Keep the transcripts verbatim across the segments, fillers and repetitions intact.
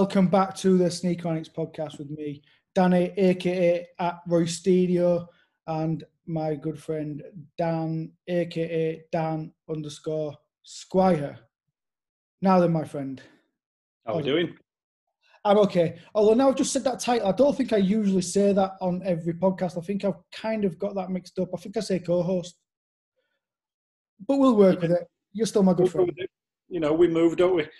Welcome back to the Sneakeronics podcast with me, Danny, aka at Roy Studio, and my good friend Dan, aka Dan underscore Squire. Now then, my friend. How are we doing? I'm okay. Although now I've just said that title, I don't think I usually say that on every podcast. I think I've kind of got that mixed up. I think I say co-host. But we'll work yeah. with it. You're still my good we'll friend. You know, we moved, don't we?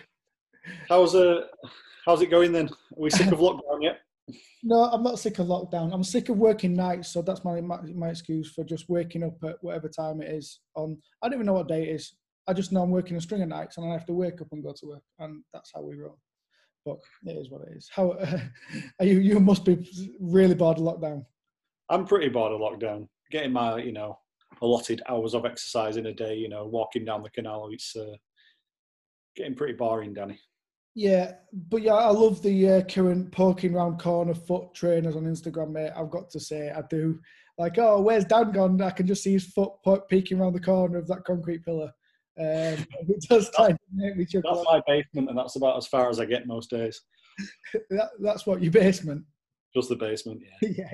How's uh, how's it going then? Are we sick of lockdown yet? No, I'm not sick of lockdown. I'm sick of working nights, so that's my, my my excuse for just waking up at whatever time it is. On I don't even know what day it is. I just know I'm working a string of nights, and I have to wake up and go to work, and that's how we roll. But it is what it is. How uh, are you? You must be really bored of lockdown. I'm pretty bored of lockdown. Getting my, you know, allotted hours of exercise in a day. You know, walking down the canal. It's uh, getting pretty boring, Danny. Yeah, but yeah, I love the uh, current poking round corner foot trainers on Instagram, mate. I've got to say, I do. Like, oh, where's Dan gone? I can just see his foot peeking around the corner of that concrete pillar. Um, it does kind of make me chuckle. That's my basement, and that's about as far as I get most days. that, that's what, your basement? Just the basement, yeah.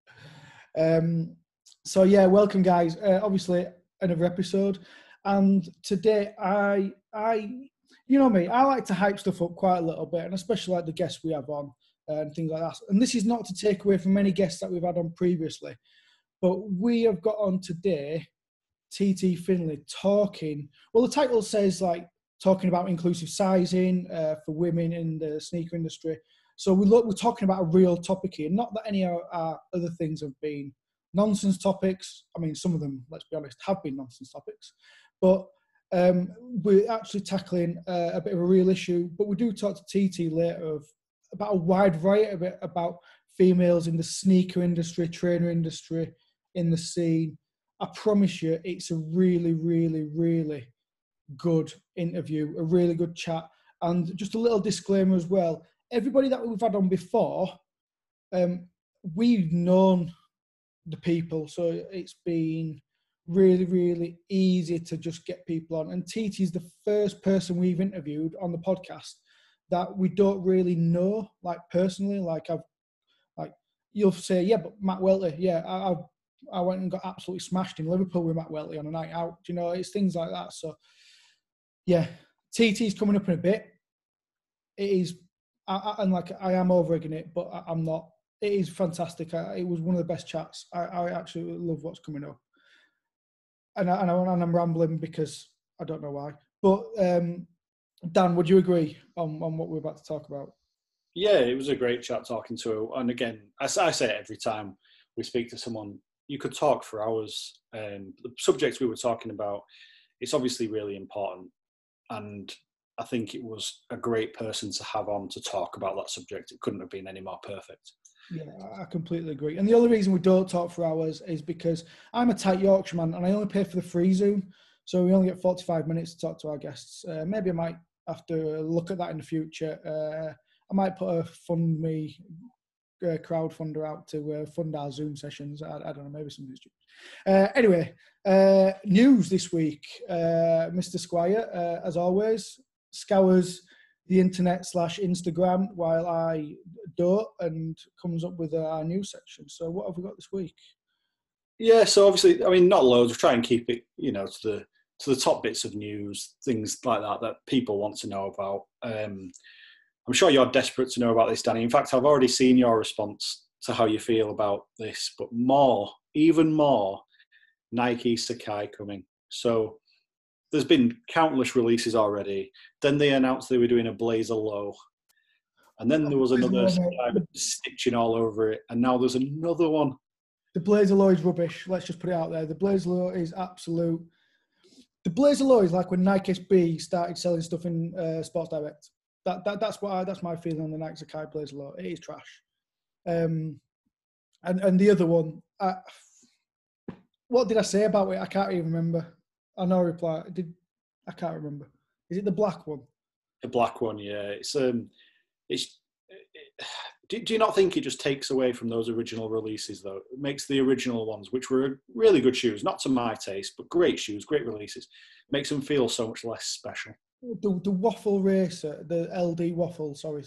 yeah. Um, so, yeah, welcome, guys. Uh, obviously, another episode. And today, I... I You know me, I like to hype stuff up quite a little bit, and especially like the guests we have on uh, and things like that. And this is not to take away from any guests that we've had on previously, but we have got on today T T Finlay talking, well, the title says like talking about inclusive sizing uh, for women in the sneaker industry. So we look, we're talking about a real topic here, not that any of our other things have been nonsense topics. I mean, some of them, let's be honest, have been nonsense topics, but Um, we're actually tackling uh, a bit of a real issue, but we do talk to T T later of about a wide variety of it, about females in the sneaker industry, trainer industry, in the scene. I promise you, it's a really, really, really good interview, a really good chat. And just a little disclaimer as well, everybody that we've had on before, um, we've known the people, so it's been really, really easy to just get people on. And T T is the first person we've interviewed on the podcast that we don't really know, like personally. Like I've, like you'll say, yeah, but Matt Welty, yeah, I, I, I went and got absolutely smashed in Liverpool with Matt Welty on a night out. You know, it's things like that. So yeah, T T's coming up in a bit. It is, I, I, and like I am over-egging it, but I, I'm not. It is fantastic. I, it was one of the best chats. I, I actually love what's coming up. And, I, and, I, and I'm rambling because I don't know why. But um, Dan, would you agree on, on what we're about to talk about? Yeah, it was a great chat talking to her. And again, I, I say it every time we speak to someone, you could talk for hours. Um, the subjects we were talking about, it's obviously really important. And I think it was a great person to have on to talk about that subject. It couldn't have been any more perfect. Yeah, I completely agree. And the only reason we don't talk for hours is because I'm a tight Yorkshireman and I only pay for the free Zoom. So we only get forty-five minutes to talk to our guests. Uh, maybe I might have to look at that in the future. Uh, I might put a fund me uh, crowdfunder out to uh, fund our Zoom sessions. I, I don't know, maybe something stupid. Uh, anyway, uh, news this week. Uh, Mister Squire, uh, as always, scours the internet slash Instagram while I don't and comes up with our news section. So what have we got this week? Yeah, so obviously, I mean, not loads. We try and keep it, you know, to the to the top bits of news, things like that that people want to know about. Um, I'm sure you're desperate to know about this, Danny. In fact, I've already seen your response to how you feel about this, but more, even more, Nike Sacai coming. So there's been countless releases already. Then they announced they were doing a Blazer Low. And then there was another stitching all over it. And now there's another one. The Blazer Low is rubbish. Let's just put it out there. The Blazer Low is absolute. The Blazer Low is like when Nike S B started selling stuff in uh, Sports Direct. That, that That's what I, that's my feeling on the Nike Sacai Blazer Low. It is trash. Um, and, and the other one, I, what did I say about it? I can't even remember. I know reply. Did I can't remember. Is it the black one? The black one, yeah. It's um, it's. It, do, do you not think it just takes away from those original releases though? It makes the original ones, which were really good shoes, not to my taste, but great shoes, great releases, makes them feel so much less special. the the waffle racer, the L D waffle. Sorry,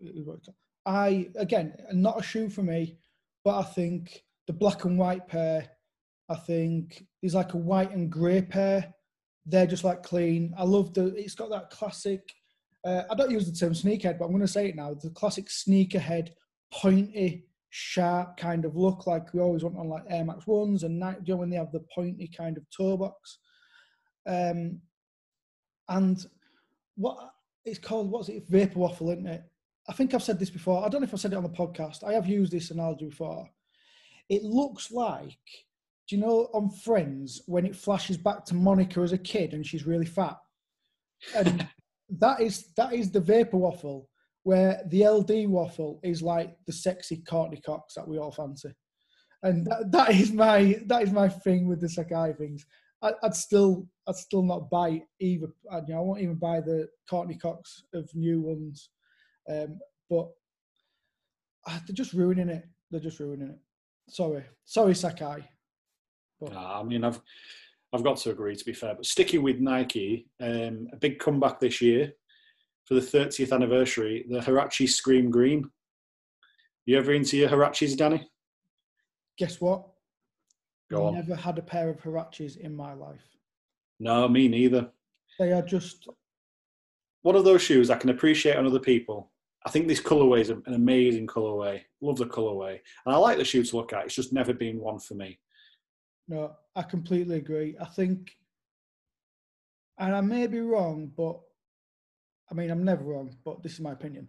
I again not a shoe for me, but I think the black and white pair. I think there's like a white and grey pair. They're just like clean. I love the. It's got that classic. Uh, I don't use the term sneakerhead, but I'm going to say it now. The classic sneakerhead, pointy, sharp kind of look, like we always want on like Air Max ones and night. You know, when they have the pointy kind of toe box. Um, and what it's called, what's it? Vapor waffle, isn't it? I think I've said this before. I don't know if I said it on the podcast. I have used this analogy before. It looks like, do you know on Friends when it flashes back to Monica as a kid and she's really fat? And that is that is the vapor waffle, where the L D waffle is like the sexy Courtney Cox that we all fancy. And that, that is my that is my thing with the Sacai things. I, I'd still I'd still not buy either. I, you know, I won't even buy the Courtney Cox of new ones. Um, but uh, they're just ruining it. They're just ruining it. Sorry, sorry, Sacai. But. Nah, I mean, I've I've got to agree. To be fair, but sticking with Nike, um, a big comeback this year for the thirtieth anniversary. The Huarache Scream Green. You ever into your Huaraches, Danny? Guess what? Go on. Never had a pair of Huaraches in my life. No, me neither. They are just one of those shoes I can appreciate on other people. I think this colourway is an amazing colourway. Love the colourway. And I like the shoe to look at. It's just never been one for me. No, I completely agree. I think, and I may be wrong, but I mean, I'm never wrong, but this is my opinion.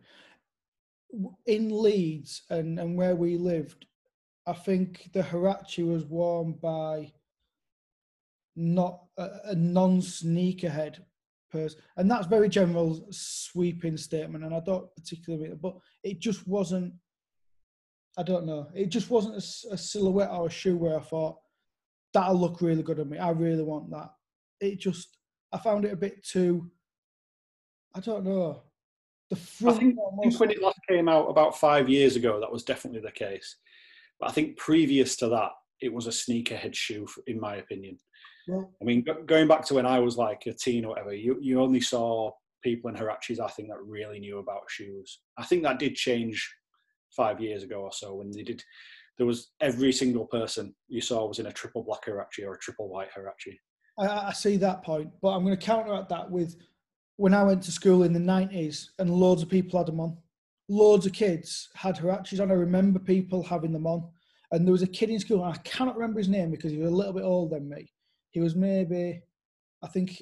In Leeds and, and where we lived, I think the Huarache was worn by not a, a non-sneakerhead person. And that's very general sweeping statement, and I don't particularly, but it just wasn't, I don't know, it just wasn't a, a silhouette or a shoe where I thought, that'll look really good on me. I really want that. It just, I found it a bit too, I don't know. The front. I think, I think when it last came out about five years ago, that was definitely the case. But I think previous to that, it was a sneakerhead shoe, in my opinion. Well, I mean, going back to when I was like a teen or whatever, you, you only saw people in Huaraches, I think, that really knew about shoes. I think that did change five years ago or so when they did. There was every single person you saw was in a triple black Huarache or a triple white Huarache. I, I see that point, but I'm going to counteract that with when I went to school in the nineties and loads of people had them on. Loads of kids had Huaraches on. I remember people having them on. And there was a kid in school, and I cannot remember his name because he was a little bit older than me. He was maybe, I think,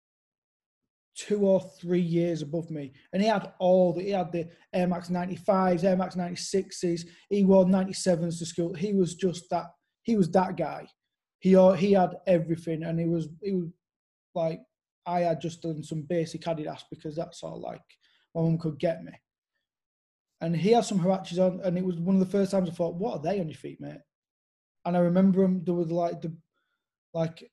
two or three years above me. And he had all the, he had the Air Max ninety-fives, Air Max ninety-sixes. He wore ninety-sevens to school. He was just that, he was that guy. He he had everything. And he was, he was like, I had just done some basic Adidas because that's all like my mum could get me. And he had some Huaraches on, and it was one of the first times I thought, what are they on your feet, mate? And I remember them, there was like the, like,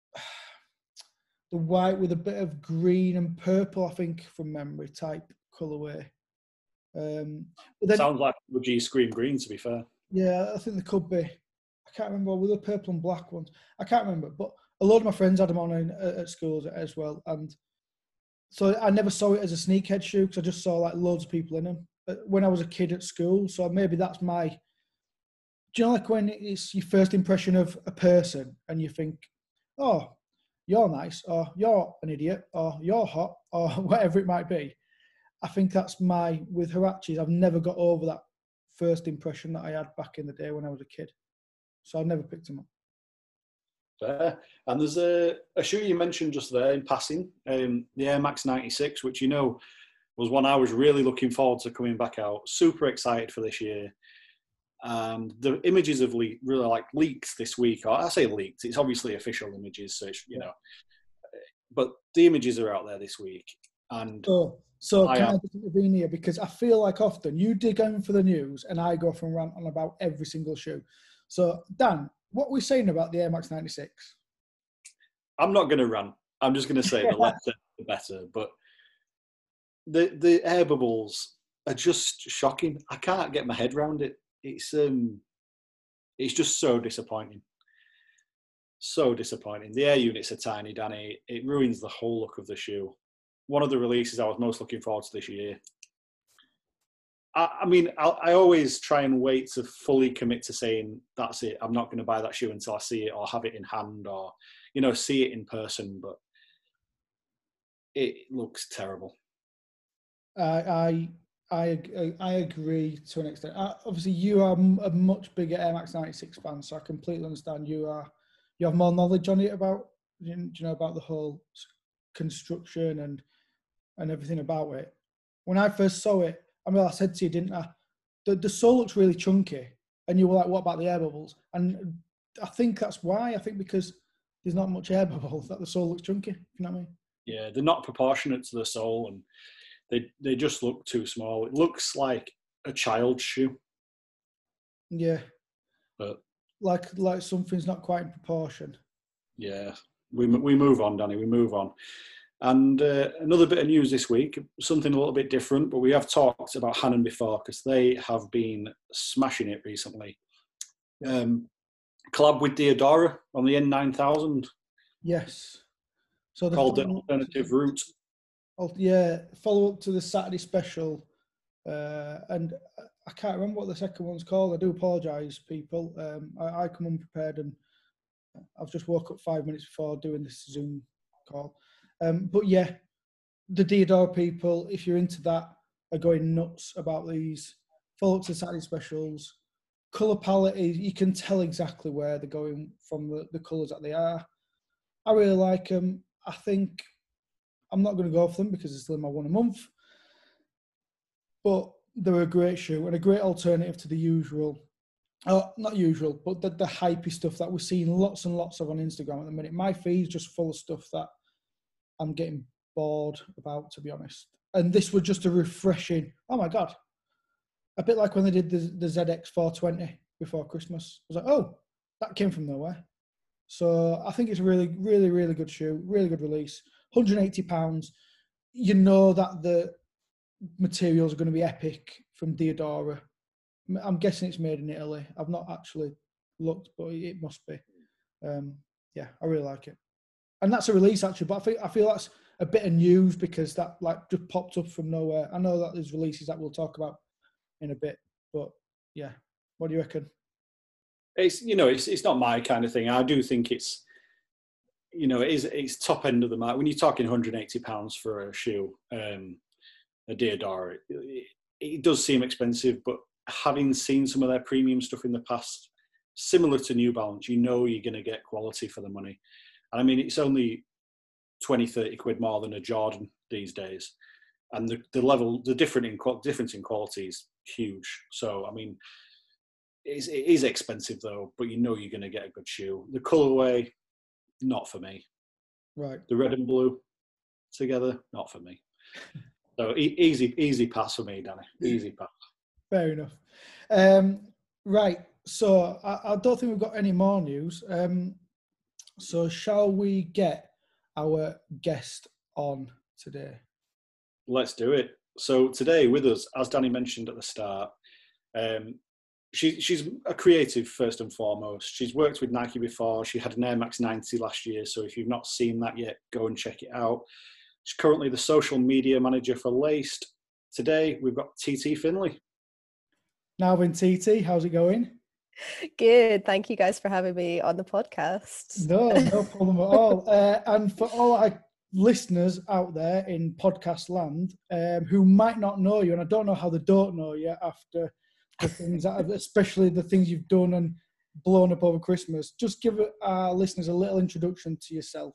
the white with a bit of green and purple, I think, from memory, type colourway. Um, but then, sounds like the G Scream Green, to be fair. Yeah, I think there could be. I can't remember, with the purple and black ones. I can't remember, but a lot of my friends had them on in, at schools as well. And so I never saw it as a sneakhead shoe because I just saw like loads of people in them when I was a kid at school. So maybe that's my, do you know, like when it's your first impression of a person and you think, oh, you're nice, or you're an idiot, or you're hot, or whatever it might be. I think that's my, with Huaraches, I've never got over that first impression that I had back in the day when I was a kid. So I've never picked them up. Fair. And there's a, a shoe you mentioned just there in passing, um, the Air Max ninety-six, which you know was one I was really looking forward to coming back out. Super excited for this year. And the images have le- really like leaked this week. Or I say leaked, it's obviously official images, so it's, you know, but the images are out there this week. And so, so I can am, I just intervene here? Because I feel like often you dig in for the news and I go off and rant on about every single shoe. So Dan, what are we saying about the Air Max ninety-six? I'm not going to rant. I'm just going to say the less the better. But the the air bubbles are just shocking. I can't get my head around it. It's um, it's just so disappointing. So disappointing. The air units are tiny, Danny. It ruins the whole look of the shoe. one of the releases I was most looking forward to this year. I, I mean, I, I always try and wait to fully commit to saying, that's it, I'm not going to buy that shoe until I see it or have it in hand or, you know, see it in person, but it looks terrible. I I I, I agree to an extent. I, obviously, you are a much bigger Air Max ninety-six fan, so I completely understand. You are you have more knowledge on it about you know about the whole construction and and everything about it. When I first saw it, I mean, I said to you, didn't I? The the sole looks really chunky, and you were like, "What about the air bubbles?" And I think that's why. I think because there's not much air bubbles that the sole looks chunky. You know what I mean? Yeah, they're not proportionate to the sole, and they they just look too small. It looks like a child's shoe. Yeah, but like like something's not quite in proportion. Yeah, we we move on, Danny. We move on. And uh, another bit of news this week, something a little bit different, but we have talked about Hanon before because they have been smashing it recently. Um, collab with Diadora on the N nine thousand. Yes. So the called the Alternative Route. Yeah, follow up to the Saturday special. Uh, and I can't remember what the second one's called. I do apologise, people. Um, I, I come unprepared and I've just woke up five minutes before doing this Zoom call. Um, but yeah, the Diodora people, if you're into that, are going nuts about these. Follow up to the Saturday specials. Colour palette, is, you can tell exactly where they're going from the, the colours that they are. I really like them. I think I'm not going to go for them because it's still in my one a month. But they're a great shoe and a great alternative to the usual, uh, not usual, but the, the hypey stuff that we're seeing lots and lots of on Instagram at the minute. My feed's just full of stuff that I'm getting bored about, to be honest. And this was just a refreshing, oh my God, a bit like when they did the, the Z X four twenty before Christmas. I was like, oh, that came from nowhere. So I think it's a really, really, really good shoe, really good release. one hundred eighty pounds. You know that the materials are going to be epic from Diodora. I'm guessing it's made in Italy. I've not actually looked, but it must be. Um, yeah, I really like it. And that's a release actually, but I feel I feel that's a bit of news because that like just popped up from nowhere. I know that there's releases that we'll talk about in a bit, but yeah, what do you reckon? It's you know it's it's not my kind of thing. I do think it's you know it is it's top end of the market when you're talking one hundred eighty pounds for a shoe, um, a Diodora. It, it, it does seem expensive, but having seen some of their premium stuff in the past, similar to New Balance, you know you're going to get quality for the money. And I mean, it's only twenty, thirty quid more than a Jordan these days. And the, the level, the different in, difference in quality is huge. So, I mean, it is, it is expensive though, but you know you're going to get a good shoe. The colourway, not for me. Right. The red and blue together, not for me. So e- easy, easy pass for me, Danny. Easy pass. Fair enough. Um, right. So I, I don't think we've got any more news. Um, so shall we get our guest on today? Let's do it. So today with us, as Danny mentioned at the start, um, she, she's a creative first and foremost. She's worked with Nike before. She had an Air Max ninety last year. So if you've not seen that yet, go and check it out. She's currently the social media manager for Laced. Today, we've got T T Finlay. Now then, T T, how's it going? Good. Thank you guys for having me on the podcast. No, no problem at all. Uh, and for all our listeners out there in podcast land um, who might not know you, and I don't know how they don't know you after the things that, especially the things you've done and blown up over Christmas, just give our listeners a little introduction to yourself.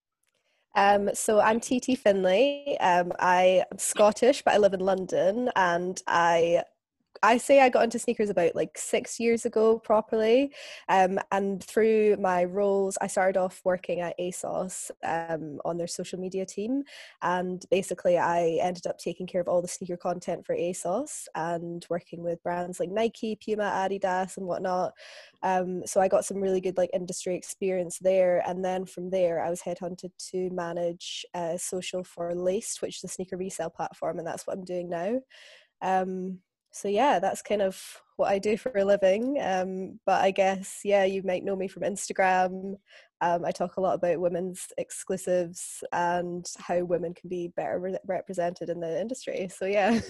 Um, so I'm T T Finlay. Um, I am Scottish, but I live in London, and I I say I got into sneakers about like six years ago properly. Um, and through my roles, I started off working at ASOS um, on their social media team. And basically I ended up taking care of all the sneaker content for ASOS and working with brands like Nike, Puma, Adidas and whatnot. Um, so I got some really good like industry experience there. And then from there, I was headhunted to manage uh, social for Laced, which is a sneaker resale platform. And that's what I'm doing now. Um, So yeah, that's kind of what I do for a living. Um, but I guess, yeah, you might know me from Instagram. Um, I talk a lot about women's exclusives and how women can be better re- represented in the industry. So yeah.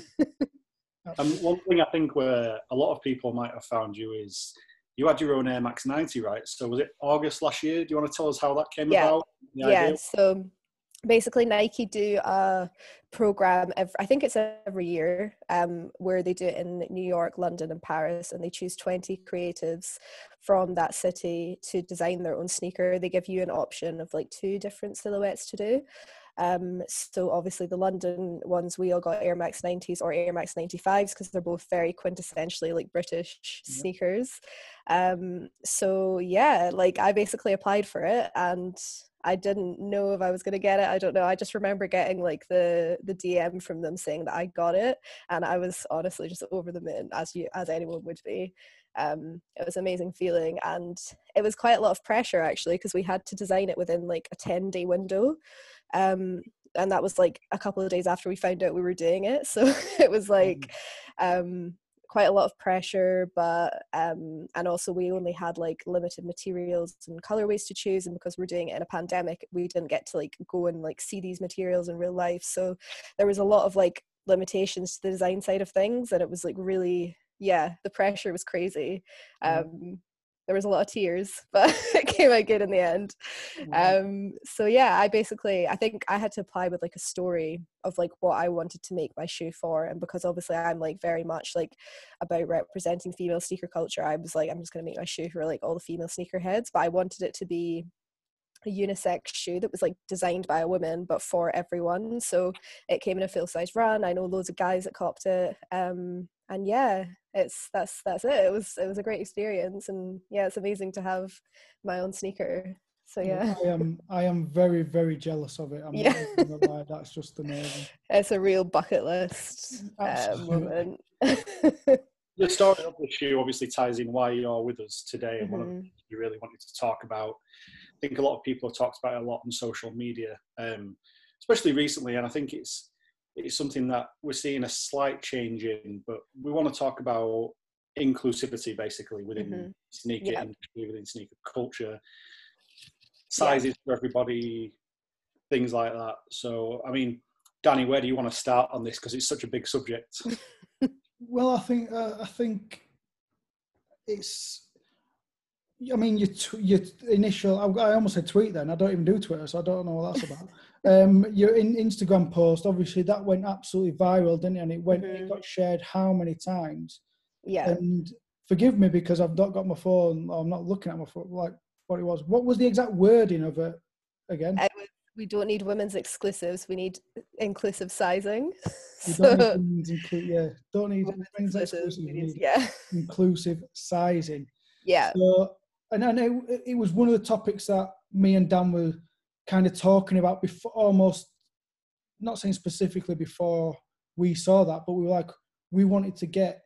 And um, one thing I think where a lot of people might have found you is you had your own Air Max ninety, right? So was it August last year? Do you want to tell us how that came yeah. about? Yeah. Idea? So basically Nike do a program every, I think it's every year, um, where they do it in New York, London and Paris, and they choose twenty creatives from that city to design their own sneaker. They give you an option of like two different silhouettes to do. Um, so obviously the London ones, we all got Air Max nineties or Air Max ninety-fives because they're both very quintessentially like British yep. sneakers. Um, so yeah, like I basically applied for it and I didn't know if I was going to get it. I don't know. I just remember getting like the the D M from them saying that I got it, and I was honestly just over the moon, as you as anyone would be. Um, it was an amazing feeling, and it was quite a lot of pressure actually because we had to design it within like a ten day window, um, and that was like a couple of days after we found out we were doing it. So it was like. Um, quite a lot of pressure, but um and also we only had like limited materials and colorways to choose, and because we're doing it in a pandemic we didn't get to like go and like see these materials in real life, so there was a lot of like limitations to the design side of things, and it was like really yeah the pressure was crazy. um There was a lot of tears, but it came out good in the end. Um, so yeah, I basically, I think I had to apply with like a story of like what I wanted to make my shoe for. And because obviously I'm like very much like about representing female sneaker culture, I was like, I'm just going to make my shoe for like all the female sneakerheads, but I wanted it to be a unisex shoe that was like designed by a woman but for everyone. So it came in a full size run. I know loads of guys that copped it. Um, and yeah, it's that's that's it. It was it was a great experience, and yeah, it's amazing to have my own sneaker. So yeah, I am I am very very jealous of it. I'm yeah. not gonna lie, that's just amazing. It's a real bucket list um, moment. The story of the shoe obviously ties in why you're with us today, and mm-hmm. one of the things we really wanted to talk about. I think a lot of people have talked about it a lot on social media, um, especially recently, and I think it's it's something that we're seeing a slight change in, but we want to talk about inclusivity basically within mm-hmm. sneaker yeah. industry, within sneaker culture, sizes yeah. for everybody, things like that. So, I mean, Danny, where do you want to start on this? Because it's such a big subject. Well, I think uh, I think it's. I mean, your t- your initial. I almost said tweet then. I don't even do Twitter, so I don't know what that's about. um, your in Instagram post, obviously, that went absolutely viral, didn't it? And it went. Mm-hmm. It got shared how many times? Yeah. And forgive me because I've not got my phone. Or I'm not looking at my phone. Like what it was. What was the exact wording of it again? I was, we don't need women's exclusives. We need inclusive sizing. We so, don't need women's inclu- yeah, don't need women's, women's exclusive. We need yeah. inclusive sizing. Yeah. So, and I know it was one of the topics that me and Dan were kind of talking about before, almost not saying specifically before we saw that, but we were like, we wanted to get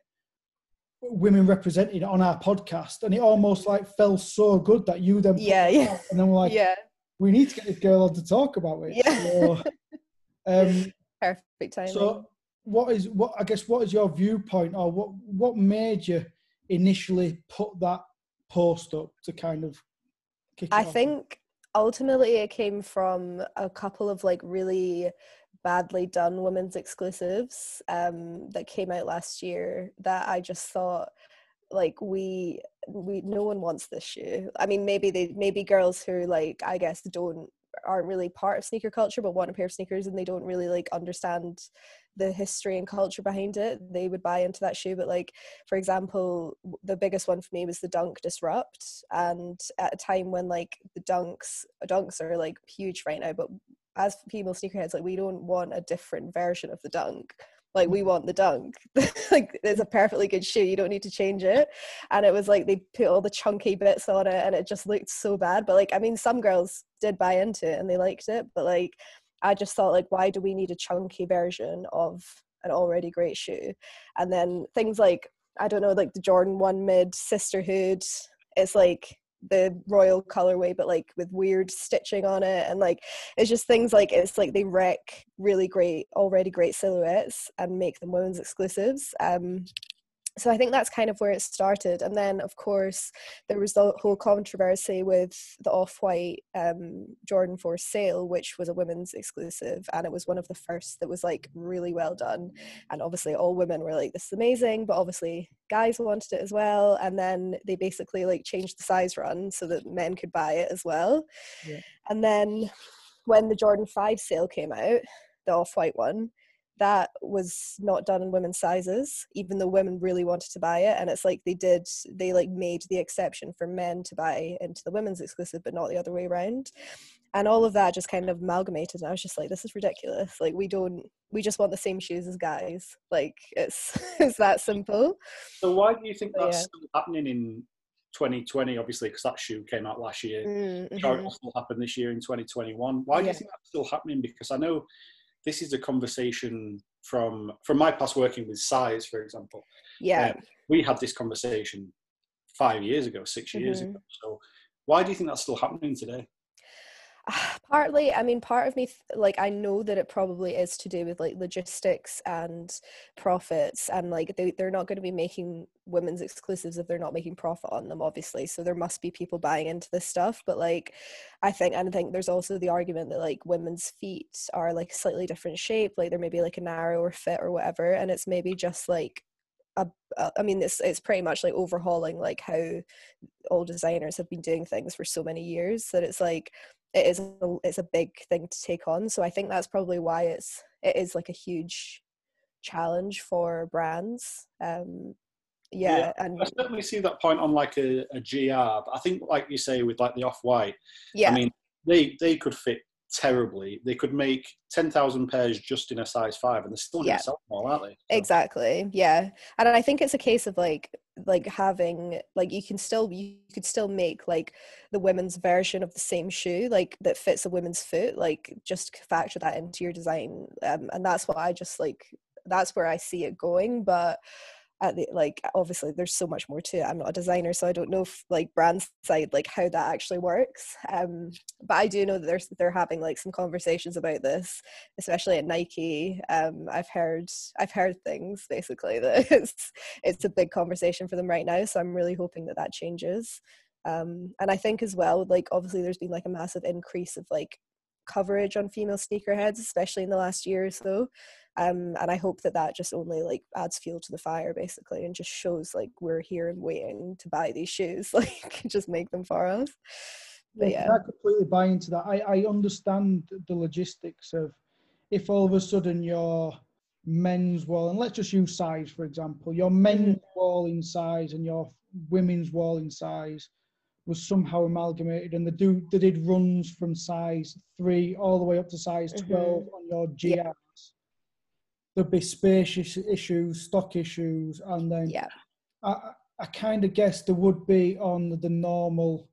women represented on our podcast, and it almost like felt so good that you then yeah yeah out, and then we're like yeah we need to get this girl on to talk about it. Yeah. So, um, perfect timing. So, what is what? I guess what is your viewpoint, or what what made you initially put that post up to kind of kick it I off? think ultimately it came from a couple of like really badly done women's exclusives um, that came out last year that I just thought like we we no one wants this shoe. I mean, maybe they maybe girls who like I guess don't aren't really part of sneaker culture but want a pair of sneakers and they don't really like understand the history and culture behind it, they would buy into that shoe. But like, for example, the biggest one for me was the Dunk Disrupt, and at a time when like the dunks dunks are like huge right now, but as female sneakerheads, like we don't want a different version of the Dunk. Like we want the Dunk. Like it's a perfectly good shoe. You don't need to change it. And it was like they put all the chunky bits on it and it just looked so bad. But like, I mean, some girls did buy into it and they liked it. But like, I just thought like, why do we need a chunky version of an already great shoe? And then things like, I don't know, like the Jordan one Mid Sisterhood, it's like the royal colorway but like with weird stitching on it, and like it's just things like it's like they wreck really great already great silhouettes and make them women's exclusives. Um so I think that's kind of where it started. And then, of course, there was the whole controversy with the Off-White um, Jordan four sale, which was a women's exclusive. And it was one of the first that was like really well done. And obviously all women were like, this is amazing. But obviously guys wanted it as well. And then they basically like changed the size run so that men could buy it as well. Yeah. And then when the Jordan five sale came out, the Off-White one, that was not done in women's sizes, even though women really wanted to buy it. And it's like they did, they like made the exception for men to buy into the women's exclusive, but not the other way around. And all of that just kind of amalgamated. And I was just like, this is ridiculous. Like, we don't, we just want the same shoes as guys. Like, it's, it's that simple. So why do you think But that's yeah. still happening in twenty twenty, obviously, because that shoe came out last year. Mm-hmm. Sure, it will still happen this year in twenty twenty-one. Why do Yeah. you think that's still happening? Because I know this is a conversation from from my past working with size, for example. Yeah. Um, we had this conversation five years ago, six years Mhm. ago. So why do you think that's still happening today? Partly, I mean, part of me, th- like, I know that it probably is to do with like logistics and profits, and like they, they're not going to be making women's exclusives if they're not making profit on them, obviously. So there must be people buying into this stuff. But like, I think, and I think there's also the argument that like women's feet are like slightly different shape, like they're maybe like a narrower fit or whatever, and it's maybe just like a, a, I mean, it's it's pretty much like overhauling like how all designers have been doing things for so many years that it's like it is a, it's a big thing to take on. So I think that's probably why it's it is like a huge challenge for brands. Um, yeah, Yeah, and I certainly see that point on like a, a G R. But I think, like you say, with like the Off-White, yeah, I mean, they they could fit terribly. They could make ten thousand pairs just in a size five, and they're still going to Yeah. sell them all, aren't they? So- exactly. Yeah, and I think it's a case of like like having like you can still you could still make like the women's version of the same shoe like that fits a women's foot, like just factor that into your design, um, and that's what I just like that's where I see it going. But at the like obviously there's so much more to it. I'm not a designer, so I don't know if like brand side like how that actually works, um but I do know that there's they're having like some conversations about this, especially at Nike. um I've heard I've heard things basically that it's it's a big conversation for them right now, so I'm really hoping that that changes. Um and I think as well, like obviously there's been like a massive increase of like coverage on female sneakerheads, especially in the last year or so. Um, and I hope that that just only like adds fuel to the fire basically, and just shows like we're here and waiting to buy these shoes, like just make them for us. But Yeah, yeah, I completely buy into that. I, I understand the logistics of if all of a sudden your men's wall, and let's just use size for example, your men's wall in size and your women's wall in size was somehow amalgamated, and they do they did runs from size three all the way up to size twelve Mhm. on your G Rs. There'd be space is- issues, stock issues, and then yeah, I, I kind of guess there would be on the normal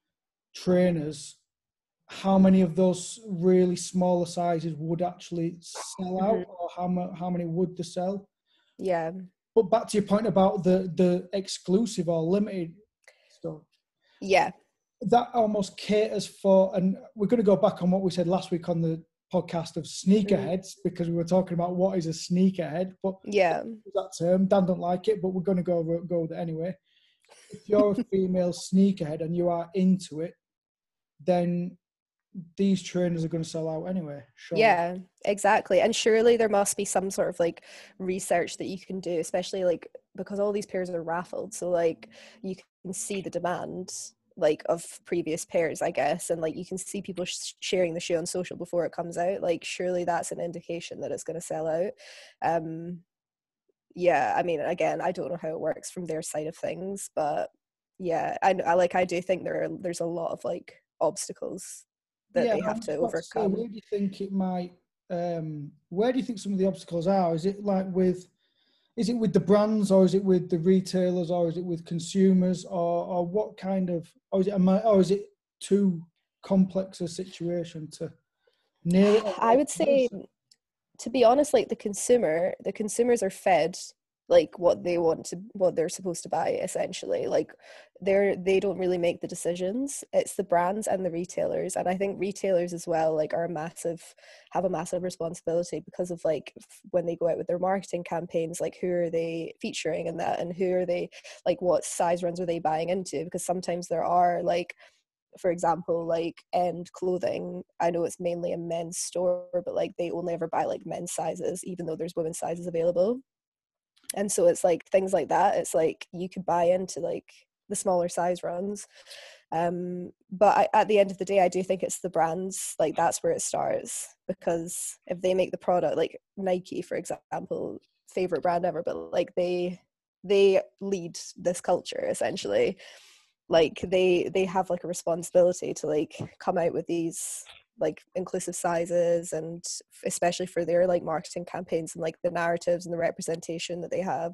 trainers, how many of those really smaller sizes would actually sell out, Mhm. or how, ma- how many would they sell? yeah, But back to your point about the, the exclusive or limited stuff, yeah, that almost caters for, and we're going to go back on what we said last week on the podcast of sneakerheads, because we were talking about what is a sneakerhead, but yeah, that term, Dan don't like it, but we're going to go over, go with it anyway. If you're a female sneakerhead and you are into it, then these trainers are going to sell out anyway. Sure. yeah, exactly. And surely there must be some sort of like research that you can do, especially like because all these pairs are raffled, so like you can see the demand like of previous pairs, I guess, and like you can see people sh- sharing the shoe on social before it comes out. Like surely that's an indication that it's going to sell out. um yeah, I mean, again, I don't know how it works from their side of things, but yeah, I, I like I do think there are there's a lot of like obstacles that Yeah, they I have was to about to say, overcome. where do you think it might? Um, where do you think some of the obstacles are? Is it like with, is it with the brands, or is it with the retailers, or is it with consumers, or or what kind of, or is it, am I, or is it too complex a situation to nail it? I would say, to be honest, like the consumer, the consumers are fed like what they want to, what they're supposed to buy, essentially. Like they're they don't really make the decisions. It's the brands and the retailers. And I think retailers as well, like, are a massive have a massive responsibility, because of like when they go out with their marketing campaigns, like who are they featuring in that, and who are they, like what size runs are they buying into? Because sometimes there are, like, for example, like End Clothing, I know it's mainly a men's store, but like they only ever buy like men's sizes, even though there's women's sizes available. And so it's like things like that. It's like you could buy into like the smaller size runs. Um, but I, at the end of the day, I do think it's the brands, like that's where it starts, because if they make the product, like Nike, for example, favorite brand ever, but like they they lead this culture essentially. Like they they have like a responsibility to like come out with these like inclusive sizes, and especially for their like marketing campaigns and like the narratives and the representation that they have.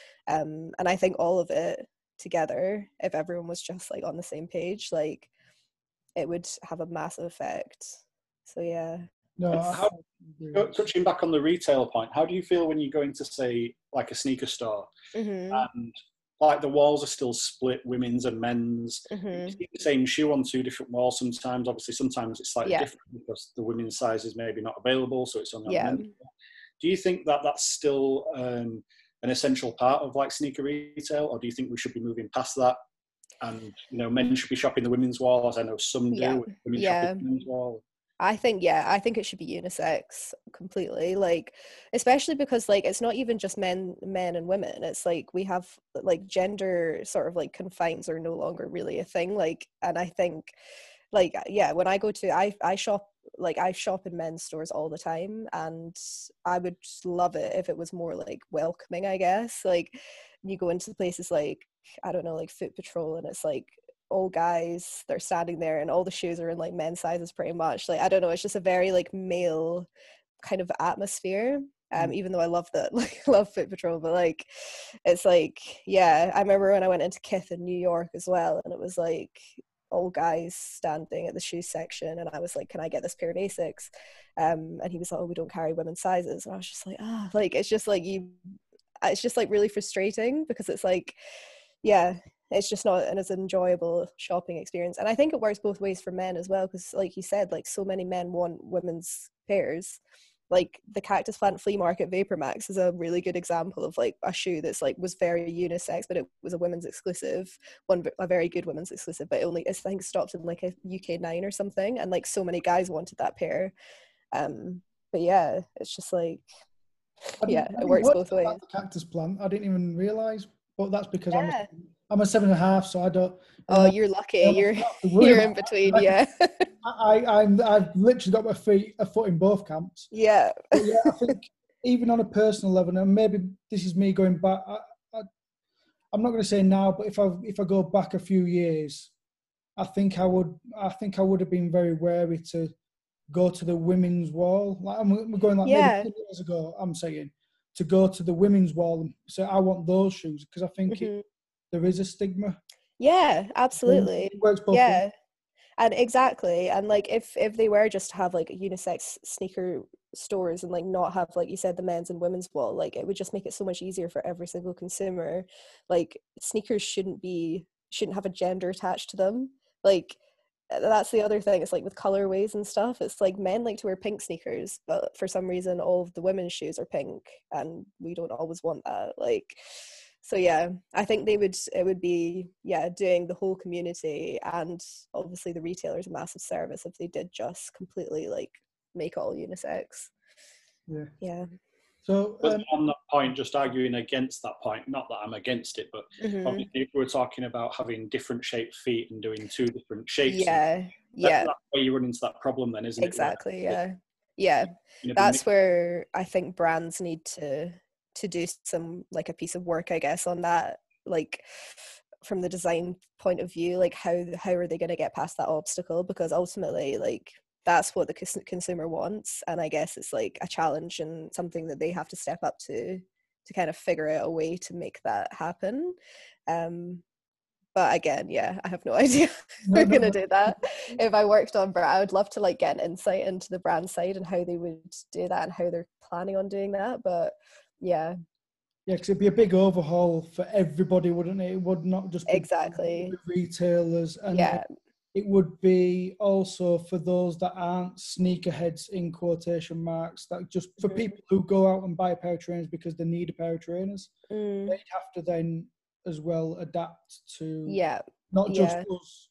Um and I think all of it together, if everyone was just like on the same page, like it would have a massive effect. So yeah. No, I, How, I touching back on the retail point, how do you feel when you go into, say, like a sneaker store, Mm-hmm. and like the walls are still split, women's and men's? Mm-hmm. You see the same shoe on two different walls sometimes. Obviously, sometimes it's slightly Yeah. different because the women's size is maybe not available, so it's only on Yeah. the men's. Do you think that that's still um, an essential part of like sneaker retail, or do you think we should be moving past that? And you know, men should be shopping the women's wall, as I know some do. Yeah. Women Yeah. shopping the men's wall. I think, yeah, I think it should be unisex completely, like, especially because like it's not even just men men and women. It's like we have like gender sort of like confines are no longer really a thing, like. And I think like, yeah, when I go to I I shop like I shop in men's stores all the time, and I would just love it if it was more like welcoming, I guess. Like you go into places like, I don't know, like Foot Patrol, and it's like all guys, they're standing there and all the shoes are in like men's sizes pretty much. Like I don't know, it's just a very like male kind of atmosphere. Um, even though I love that, like love Foot Patrol, but like it's like, yeah, I remember when I went into Kith in New York as well, and it was like all guys standing at the shoe section, and I was like, can I get this pair of Asics? Um, and he was like, oh, we don't carry women's sizes. And I was just like, ah, like it's just like you, it's just like really frustrating, because it's like, yeah, it's just not an as enjoyable shopping experience. And I think it works both ways for men as well, because like you said, like so many men want women's pairs. Like the Cactus Plant Flea Market Vapor Max is a really good example of like a shoe that's like was very unisex, but it was a women's exclusive, one a very good women's exclusive, but it only I think stopped in like a U K nine or something, and like so many guys wanted that pair. Um, but yeah, it's just like, yeah, it works both ways. The Cactus Plant, I didn't even realise, but that's because Yeah. I'm a, I'm a seven and a half, so I don't. Oh, know, you're lucky. I don't You're have to worry you're about in between, that. yeah. I, I'm I've literally got my feet a foot in both camps. Yeah. But yeah, I think even on a personal level, and maybe this is me going back. I, I, I'm not going to say now, but if I if I go back a few years, I think I would I think I would have been very wary to go to the women's wall. Like I'm going like Yeah. maybe ten years ago. I'm saying to go to the women's wall and say I want those shoes, because I think Mhm. it, there is a stigma. Yeah, absolutely. It works both Yeah. ways. And exactly. And like if if they were just to have like unisex sneaker stores and like not have, like you said, the men's and women's wall, like it would just make it so much easier for every single consumer. Like sneakers shouldn't be shouldn't have a gender attached to them. Like that's the other thing. It's like with colorways and stuff, it's like men like to wear pink sneakers, but for some reason all of the women's shoes are pink, and we don't always want that. Like, so yeah, I think they would it would be yeah doing the whole community and obviously the retailers a massive service if they did just completely like make all unisex. Yeah. Yeah. So But um, on that point, just arguing against that point, not that I'm against it, but Mhm. obviously if we're talking about having different shaped feet and doing two different shapes, Yeah. that, Yeah. that's where you run into that problem then, isn't Exactly. it? Where, Yeah. Yeah. you know, That's where I think brands need to to do some like a piece of work, I guess, on that, like from the design point of view, like how how are they going to get past that obstacle, because ultimately like that's what the cons- consumer wants, and I guess it's like a challenge and something that they have to step up to to kind of figure out a way to make that happen. Um but again, yeah, I have no idea how No, they're no, gonna no. do that. If I worked on brand, I would love to like get an insight into the brand side and how they would do that and how they're planning on doing that. But yeah, Yeah, because it'd be a big overhaul for everybody, wouldn't it? It would not just be Exactly. retailers, and Yeah. it would be also for those that aren't sneakerheads in quotation marks, that just for Mhm. people who go out and buy a pair of trainers because they need a pair of trainers, Mm. they'd have to then as well adapt to Yeah. not just Yeah. us.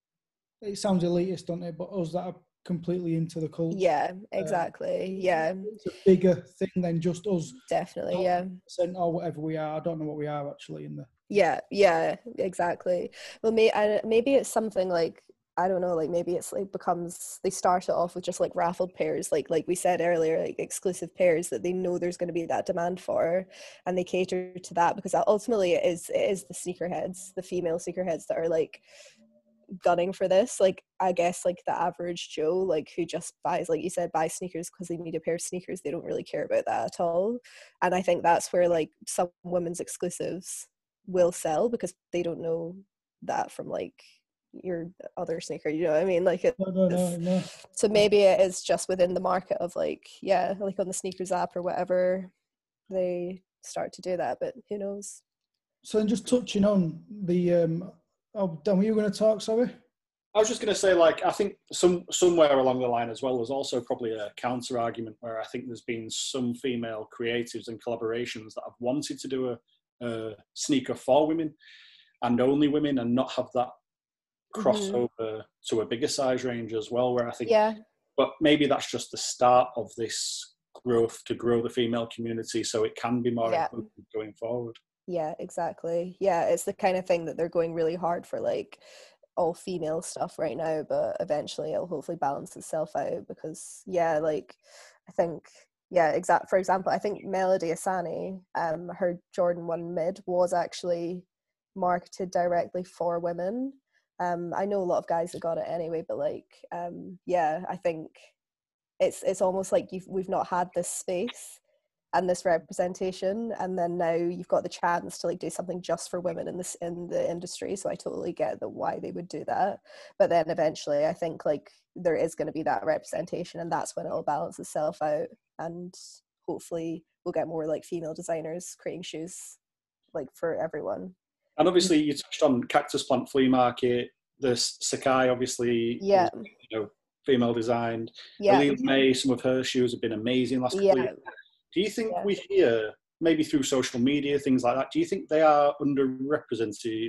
It sounds elitist, doesn't it? But us that are completely into the culture. Yeah, exactly. Yeah, It's a bigger thing than just us, definitely. Yeah. percent or whatever we are. I don't know what we are actually in the. Yeah, yeah, exactly. Well, may I, maybe it's something like, I don't know, like maybe it's like becomes, they start it off with just like raffled pairs, like like we said earlier, like exclusive pairs that they know there's going to be that demand for, and they cater to that, because ultimately it is it is the sneakerheads, the female sneakerheads that are like gunning for this. Like, I guess like the average Joe, like who just buys, like you said, buys sneakers because they need a pair of sneakers, they don't really care about that at all. And I think that's where like some women's exclusives will sell, because they don't know that from like your other sneaker, you know what I mean? Like it, No, no, no, no. so maybe it is just within the market of like, yeah, like on the sneakers app or whatever, they start to do that, but who knows. So then just touching on the um oh Dan, were you going to talk, sorry? I was just going to say, like, I think some somewhere along the line as well, there's also probably a counter argument where I think there's been some female creatives and collaborations that have wanted to do a, a sneaker for women and only women, and not have that crossover mm-hmm. to a bigger size range as well, where I think, yeah, but maybe that's just the start of this growth to grow the female community so it can be more yeah. inclusive going forward. Yeah, exactly. Yeah, it's the kind of thing that they're going really hard for, like all female stuff right now, but eventually it'll hopefully balance itself out, because yeah, like I think, yeah, exact for example, I think Melody Asani, um her Jordan one mid was actually marketed directly for women. um I know a lot of guys that got it anyway, but like um yeah, I think it's it's almost like you've we've not had this space and this representation, and then now you've got the chance to like do something just for women in this in the industry. So I totally get the why they would do that, but then eventually I think like there is going to be that representation, and that's when it'll balance itself out, and hopefully we'll get more like female designers creating shoes like for everyone. And obviously you touched on Cactus Plant Flea Market, the Sakai, obviously, yeah, is, you know, female designed. Yeah, Aaliyah May, some of her shoes have been amazing last couple yeah. of years. Do you think Yeah. we hear, maybe through social media, things like that, do you think they are underrepresented?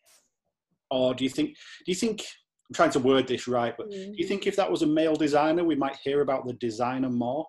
Or do you think, do you think, I'm trying to word this right, but Mm. do you think if that was a male designer, we might hear about the designer more?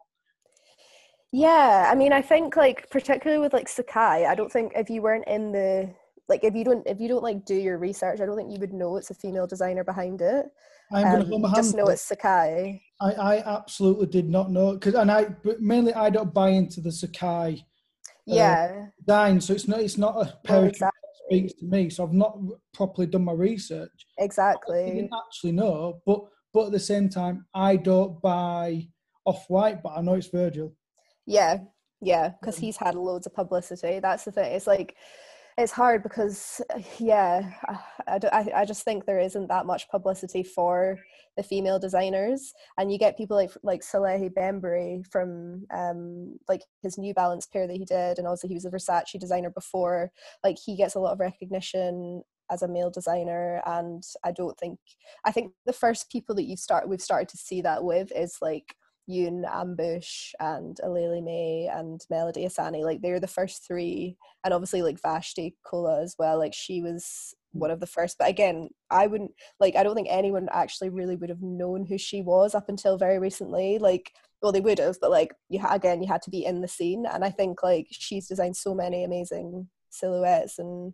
Yeah, I mean, I think like particularly with like Sakai, I don't think if you weren't in the like if you don't if you don't like do your research, I don't think you would know it's a female designer behind it. I'm going to Um, hold my you hand just know up. it's Sakai. I, I absolutely did not know, because and I but mainly I don't buy into the Sakai Yeah, uh, design, so it's not it's not a pair well, of shoes that exactly, speaks to me. So I've not properly done my research. I exactly. didn't actually know, but but at the same time, I don't buy Off-White, but I know it's Virgil. Yeah, yeah, because Um, he's had loads of publicity. That's the thing. It's like it's hard because yeah, I, I, don't- I I just think there isn't that much publicity for the female designers, and you get people like like Salehi Bembury from um like his New Balance pair that he did, and also he was a Versace designer before. Like he gets a lot of recognition as a male designer, and I don't think I think the first people that you start we've started to see that with is like Yoon Ambush and Aleli May and Melody Asani. Like they're the first three, and obviously like Vashti Kola as well. Like she was one of the first, but again, I wouldn't like I don't think anyone actually really would have known who she was up until very recently. Like, well, they would have, but like you ha- again, you had to be in the scene, and I think like she's designed so many amazing silhouettes, and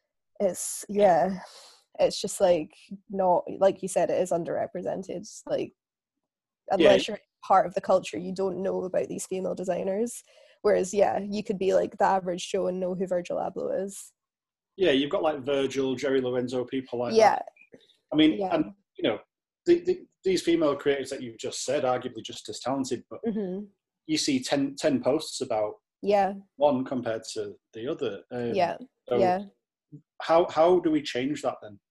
it's yeah, it's just like not like you said, it is underrepresented. Like unless Yeah. you're part of the culture, you don't know about these female designers. Whereas, yeah, you could be like the average Joe and know who Virgil Abloh is. Yeah, you've got like Virgil, Jerry Lorenzo, people like Yeah, that. I mean, yeah. and you know, the, the, these female creators that you've just said, arguably just as talented, but hmm you see ten, ten posts about Yeah, one compared to the other. Um, yeah, so yeah. how how do we change that then?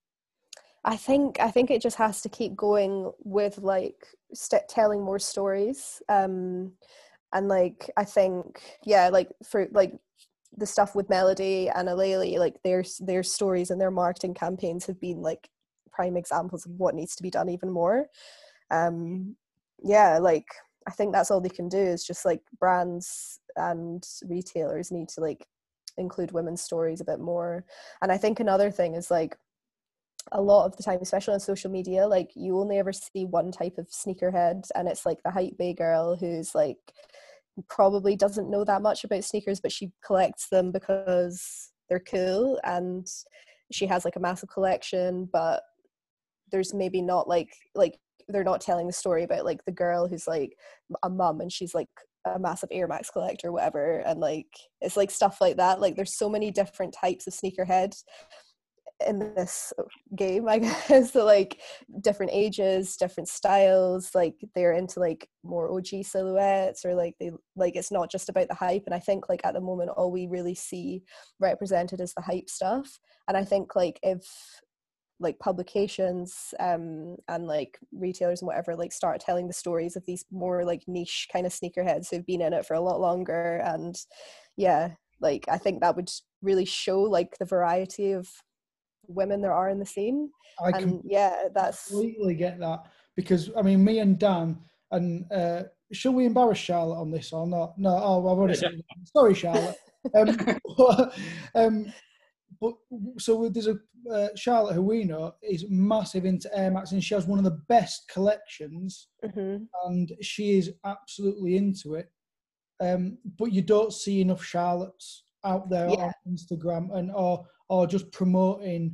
I think I think it just has to keep going with like st- telling more stories. Um, and like I think yeah, like for like the stuff with Melody and Aleli, like their their stories and their marketing campaigns have been like prime examples of what needs to be done even more. Um, yeah, like I think that's all they can do is just like brands and retailers need to like include women's stories a bit more. And I think another thing is like a lot of the time, especially on social media, like you only ever see one type of sneakerhead, and it's like the hype bay girl who's like probably doesn't know that much about sneakers, but she collects them because they're cool, and she has like a massive collection, but there's maybe not like like they're not telling the story about like the girl who's like a mum and she's like a massive Air Max collector or whatever, and like it's like stuff like that. Like there's so many different types of sneakerhead in this game, I guess. So like different ages, different styles, like they're into like more O G silhouettes, or like they like it's not just about the hype. And I think like at the moment all we really see represented is the hype stuff. And I think like if like publications um and like retailers and whatever like start telling the stories of these more like niche kind of sneakerheads who've been in it for a lot longer, and yeah, like I think that would really show like the variety of women there are in the scene. I And yeah, that's completely get that, because I mean, me and Dan, and uh shall we embarrass Charlotte on this or not? No, oh, I've already said that. Sorry, Charlotte. um, but, um but so there's a uh, Charlotte who we know is massive into Air Max, and she has one of the best collections, mm-hmm. and she is absolutely into it. Um, but you don't see enough Charlottes out there Yeah. on Instagram and or or just promoting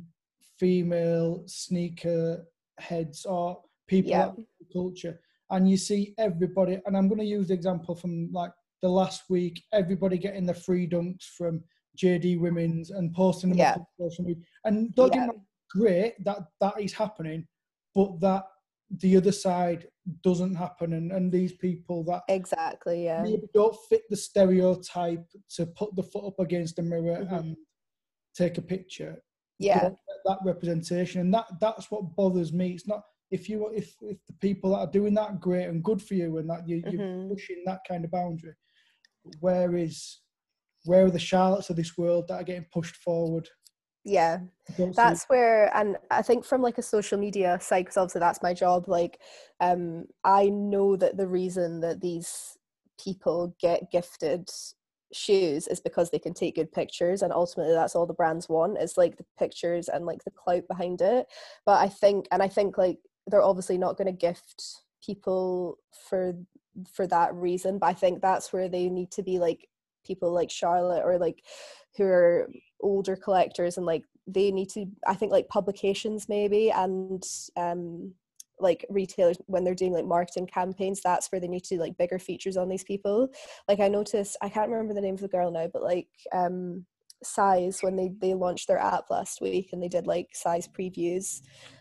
female sneaker heads or people Yeah. out in the culture. And you see everybody, and I'm going to use the example from like the last week, everybody getting the free dunks from J D Women's and posting them Yeah. up on social media. And don't Yeah. get me great that that is happening, but that the other side doesn't happen, and, and these people that Exactly, yeah. maybe don't fit the stereotype to put the foot up against the mirror Mm-hmm. and take a picture. Yeah. Don't get that representation, and that that's what bothers me. It's not if you if if the people that are doing that, great and good for you, and that you, you're Mm-hmm. pushing that kind of boundary. Where is where are the Charlottes of this world that are getting pushed forward? Yeah, that's where, and I think from like a social media side, because obviously that's my job, like um I know that the reason that these people get gifted shoes is because they can take good pictures, and ultimately that's all the brands want is like the pictures and like the clout behind it. But I think and I think like they're obviously not going to gift people for for that reason, but I think that's where they need to be like people like Charlotte, or like who are older collectors, and like they need to, I think like publications maybe, and um like retailers when they're doing like marketing campaigns, that's where they need to do like bigger features on these people. Like I noticed, I can't remember the name of the girl now, but like um Size, when they they launched their app last week and they did like Size previews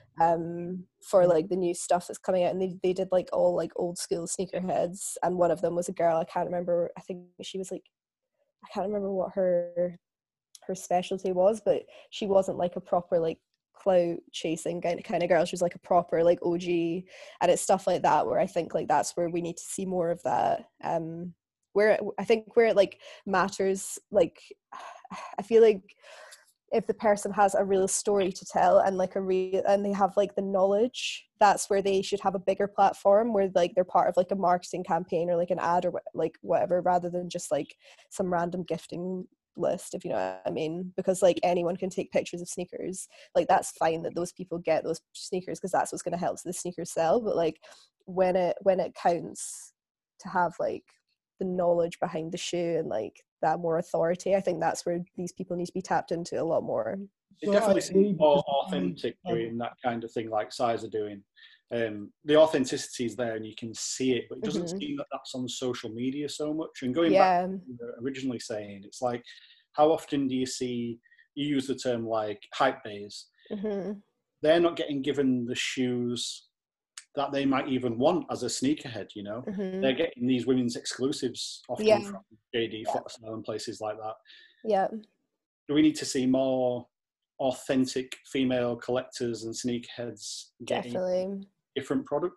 um for like the new stuff that's coming out, and they, they did like all like old school sneakerheads, and one of them was a girl, I can't remember, I think she was like, I can't remember what her her specialty was, but she wasn't like a proper like clout chasing kind of kind of girl. She was like a proper like O G, and it's stuff like that where I think like that's where we need to see more of that. Um, where I think where it like matters, like I feel like if the person has a real story to tell and like a real and they have like the knowledge, that's where they should have a bigger platform where like they're part of like a marketing campaign or like an ad or like whatever, rather than just like some random gifting list, if you know what I mean. Because like anyone can take pictures of sneakers, like that's fine that those people get those sneakers because that's what's going to help the sneakers sell. But like when it when it counts to have like the knowledge behind the shoe and like that more authority, I think that's where these people need to be tapped into a lot more. It definitely seems more authentic doing that kind of thing like Size are doing. Um, the authenticity is there and you can see it, but it doesn't mm-hmm. seem that that's on social media so much. And going yeah. back to what you were originally saying, it's like, how often do you see, you use the term like hype bays, mm-hmm. they're not getting given the shoes that they might even want as a sneakerhead, you know? Mm-hmm. They're getting these women's exclusives often yeah. from J D, yeah. Foxtel and places like that. Yeah. Do we need to see more authentic female collectors and sneakerheads getting Definitely. different products?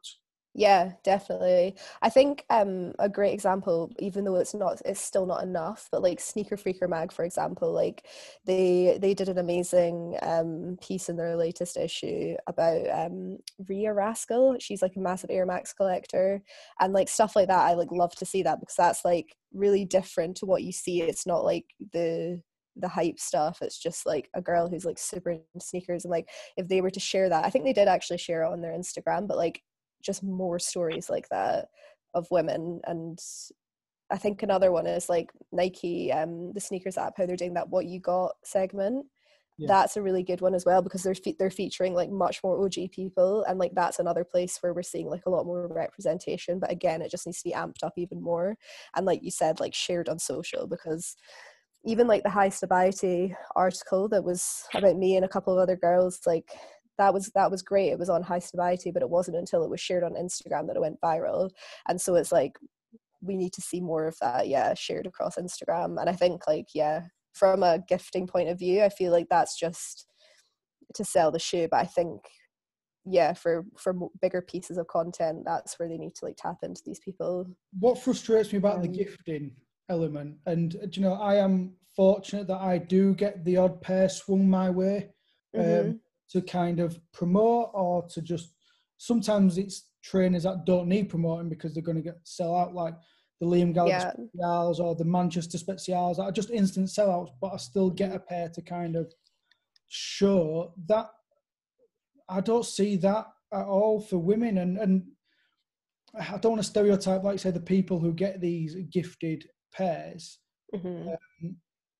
Yeah, definitely. I think um a great example, even though it's not, it's still not enough, but like Sneaker Freaker Mag, for example, like they they did an amazing um piece in their latest issue about um Rhea Rascal. She's like a massive Air Max collector, and like stuff like that. I like love to see that because that's like really different to what you see. It's not like the the hype stuff. It's just like a girl who's like super into sneakers, and like if they were to share that, I think they did actually share it on their Instagram, but like just more stories like that of women. And I think another one is like Nike, um the sneakers app, how they're doing that What You Got segment. Yeah. That's a really good one as well, because they're fe- they're featuring like much more O G people, and like that's another place where we're seeing like a lot more representation. But again, it just needs to be amped up even more, and like you said, like shared on social, because even like the High Stability article that was about me and a couple of other girls, like that was that was great. It was on High Stability, but it wasn't until it was shared on Instagram that it went viral. And so it's like we need to see more of that, yeah, shared across Instagram. And I think like, yeah, from a gifting point of view, I feel like that's just to sell the shoe. But I think, yeah, for for bigger pieces of content, that's where they need to like tap into these people. What frustrates me about Um, the gifting element, and do you know, I am fortunate that I do get the odd pair swung my way, um, mm-hmm. to kind of promote, or to just, sometimes it's trainers that don't need promoting because they're going to get sell out, like the Liam Gallagher Yeah. Specials or the Manchester Specials that are just instant sellouts, but I still get Mm-hmm. a pair to kind of show that. I don't see that at all for women, and and I don't want to stereotype, like say, the people who get these gifted pairs. Mm-hmm. Um,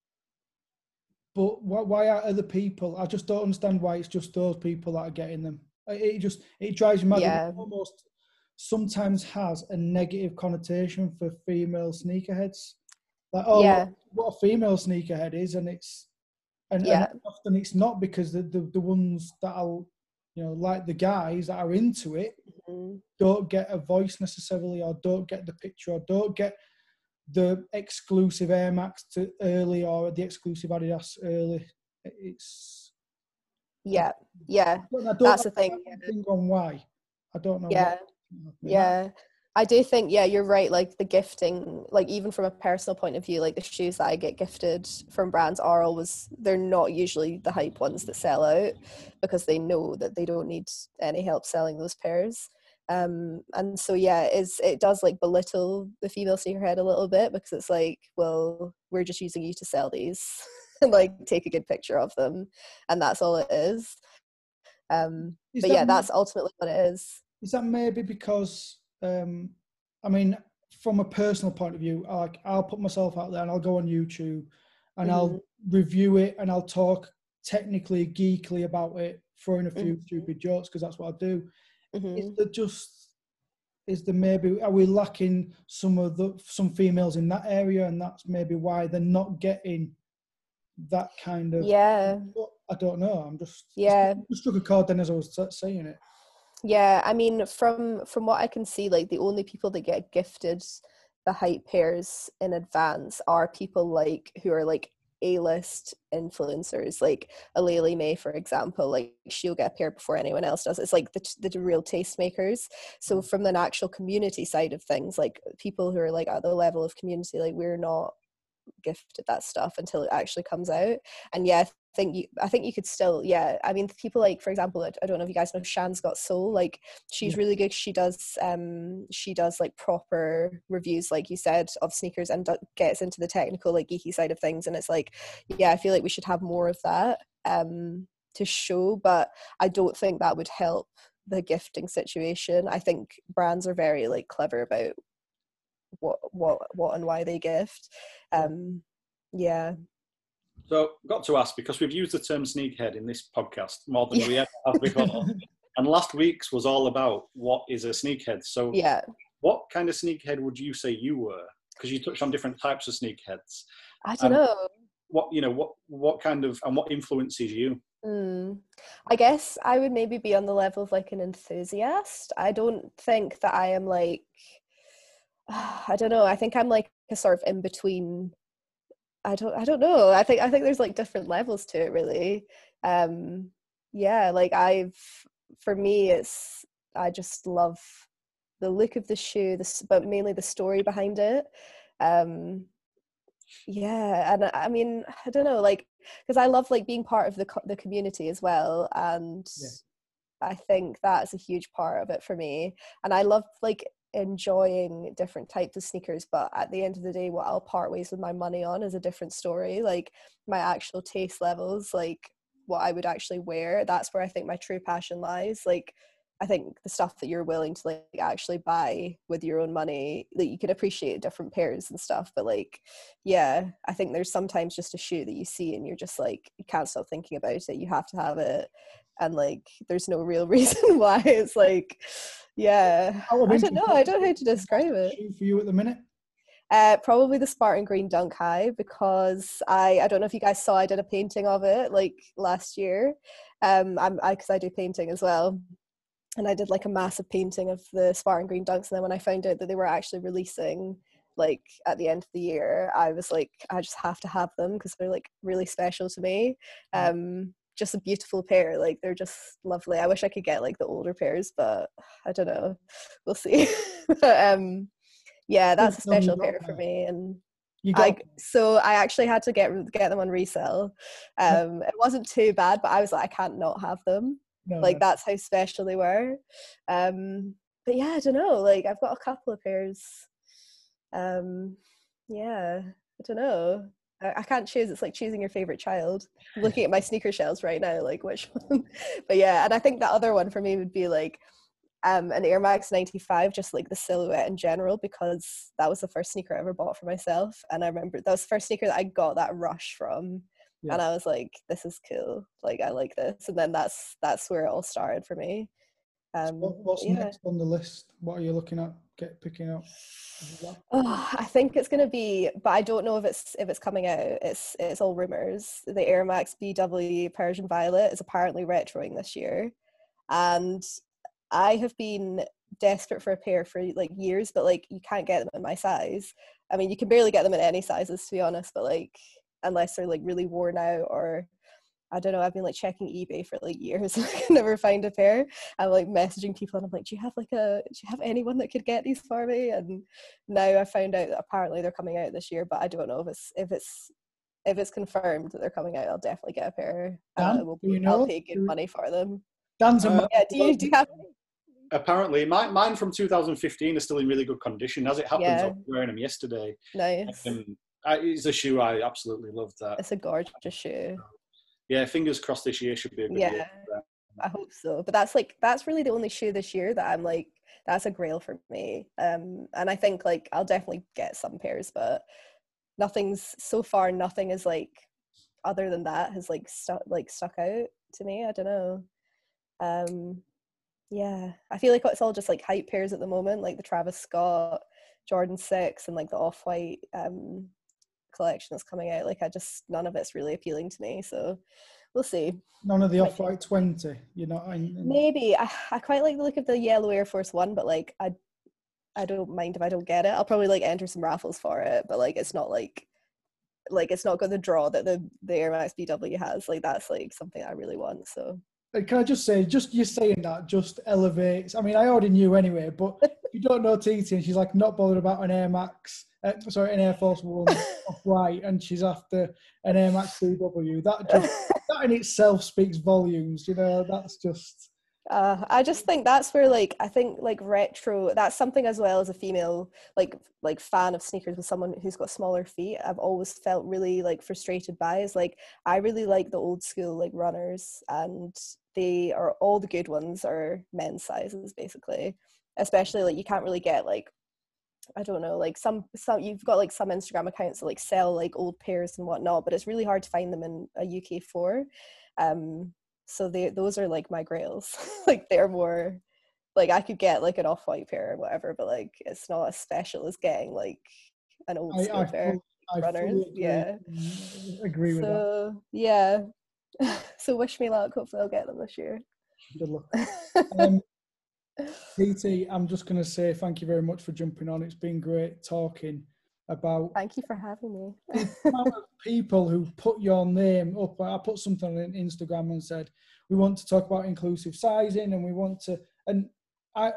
but why, why are other people? I just don't understand why it's just those people that are getting them. It it just it drives me mad. Yeah. It almost sometimes has a negative connotation for female sneakerheads. Like, oh, Yeah. what a female sneakerhead is, and it's and, and Yeah. often it's not, because the, the the ones that are, you know, like the guys that are into it, Mm-hmm. don't get a voice necessarily, or don't get the picture, or don't get the exclusive Air Max to early, or the exclusive Adidas early. It's Yeah. Yeah. I don't, I don't, That's the I thing. can't think on why. I don't know Yeah. what. Yeah. I do think, yeah, you're right. Like the gifting, like even from a personal point of view, like the shoes that I get gifted from brands are always, they're not usually the hype ones that sell out, because they know that they don't need any help selling those pairs. Um, and so, yeah, it's, it does like belittle the female sneakerhead a little bit, because it's like, well, we're just using you to sell these and like take a good picture of them. And that's all it is. Um, Is but that yeah, that's ultimately what it is. is that maybe because, um, I mean, from a personal point of view, like I'll put myself out there and I'll go on YouTube and Mm-hmm. I'll review it and I'll talk technically, geekily about it, throwing a few Mm-hmm. stupid jokes, because that's what I do. Mm-hmm. Is there just is there maybe, are we lacking some of the some females in that area, and that's maybe why they're not getting that kind of? Yeah. I don't know. I'm just Yeah. just struck a chord then as I was saying it. Yeah, I mean, from from what I can see, like the only people that get gifted the hype pairs in advance are people like who are like A-list influencers, like Aleli May, for example. Like she'll get a pair before anyone else does. It's like the the real tastemakers. So from an actual community side of things, like people who are like at the level of community, like we're not gifted that stuff until it actually comes out. And yeah, I think you I think you could still, yeah, I mean, people like, for example, I don't know if you guys know Shan's Got Soul. Like she's Yeah. really good. She does um she does like proper reviews, like you said, of sneakers, and gets into the technical like geeky side of things. And it's like, yeah, I feel like we should have more of that um to show, but I don't think that would help the gifting situation. I think brands are very like clever about what what what and why they gift. Um yeah. So, got to ask, because we've used the term sneakhead in this podcast more than we ever have before, and last week's was all about what is a sneakhead. So, Yeah. what kind of sneakhead would you say you were? Because you touched on different types of sneakheads. I don't Um, know. What you know, what what kind of and what influences you? Mm. I guess I would maybe be on the level of like an enthusiast. I don't think that I am like, I don't know. I think I'm like a sort of in between. I don't I don't know. I think I think there's like different levels to it, really. Um yeah, like I've for me it's I just love the look of the shoe, this, but mainly the story behind it. Um, yeah, and I, I mean, I don't know, like, because I love like being part of the co- the community as well, and Yeah. I think that's a huge part of it for me. And I love like enjoying different types of sneakers, but at the end of the day, what I'll part ways with my money on is a different story. Like my actual taste levels, like what I would actually wear, that's where I think my true passion lies. Like I think the stuff that you're willing to like actually buy with your own money, that you can appreciate different pairs and stuff, but like yeah, I think there's sometimes just a shoe that you see and you're just like, you can't stop thinking about it, you have to have it, and like there's no real reason why. It's like, yeah, Out of I don't interest, know I don't know how to describe it. shoe for you at the minute? Uh, probably the Spartan Green Dunk High, because I I don't know if you guys saw, I did a painting of it like last year. Um, I'm I because I do painting as well, and I did like a massive painting of the Spartan Green Dunks. And then when I found out that they were actually releasing like at the end of the year, I was like, I just have to have them because they're like really special to me. Um, just a beautiful pair, like they're just lovely. I wish I could get like the older pairs, but I don't know, we'll see. But um yeah, that's a special pair for me. And You I got so I actually had to get get them on resale. Um, it wasn't too bad, but I was like, I can't not have them. no, Like no. that's how special they were. Um, but yeah, I don't know. Like I've got a couple of pairs. Um, yeah, I don't know. I, I can't choose. It's like choosing your favorite child. I'm looking at my sneaker shelves right now, like which one. But yeah, and I think the other one for me would be like um an Air Max ninety-five, just like the silhouette in general, because that was the first sneaker I ever bought for myself, and I remember that was the first sneaker that I got that rush from. Yeah. And I was like, this is cool, like I like this. And then that's that's where it all started for me. So Um what, what's yeah. next on the list? What are you looking at? Get picking up. Oh, I think it's gonna be, but I don't know if it's if it's coming out. It's it's all rumors. The Air Max B W Persian Violet is apparently retroing this year, and I have been desperate for a pair for like years, but like you can't get them in my size. I mean, you can barely get them in any sizes, to be honest, but like unless they're like really worn out, or I don't know, I've been like checking eBay for like years and I can never find a pair. I'm like messaging people and I'm like, do you have like a do you have anyone that could get these for me? And now I found out that apparently they're coming out this year, but I don't know if it's if it's if it's confirmed that they're coming out. I'll definitely get a pair. Dan, Uh, will do you I'll know? pay good money for them. Dan's a Uh, Yeah, do you do you have any? Apparently, my, mine from two thousand fifteen is still in really good condition. As it happens, Yeah. I was wearing them yesterday. Nice. Um, I, it's a shoe I absolutely love. That. It's a gorgeous shoe. Yeah, fingers crossed this year should be a good Yeah. year for them. I hope so. But that's like that's really the only shoe this year that I'm like, that's a grail for me. Um and I think like I'll definitely get some pairs, but nothing's so far nothing is like other than that has like stuck like stuck out to me. I don't know. Um yeah. I feel like it's all just like hype pairs at the moment, like the Travis Scott, Jordan six, and like the Off-White um collection that's coming out. Like I just none of it's really appealing to me. So we'll see. None of the Might Off-White twenty. You're not in, in Maybe I, I quite like the look of the yellow Air Force One, but like I I don't mind if I don't get it. I'll probably like enter some raffles for it, but like it's not like like it's not got the draw that the the Air Max B W has. Like that's like something I really want. So Uh, Can I just say, just you saying that just elevates. I mean, I already knew anyway, but if you don't know T T, and she's like not bothered about an Air Max, uh, sorry, an Air Force One Off-White, and she's after an Air Max B W. That just that in itself speaks volumes. You know, that's just. Uh, I just think that's where like I think like retro, that's something as well as a female like like fan of sneakers with someone who's got smaller feet. I've always felt really like frustrated by is like I really like the old school like runners, and they are all the good ones are men's sizes basically. Especially like you can't really get like I don't know like some some you've got like some Instagram accounts that like sell like old pairs and whatnot, but it's really hard to find them in a U K four. Um, So they those are like my grails. Like they're more like I could get like an Off-White pair or whatever, but like it's not as special as getting like an old I, school I, pair. full, I Runners, fully agree, yeah. agree with that. So yeah. So wish me luck. Hopefully I'll get them this year. Good luck. Um, T T, I'm just going to say thank you very much for jumping on. It's been great talking about Thank you for having me. the amount of people who put your name up. I put something on Instagram and said, we want to talk about inclusive sizing and we want to, and I,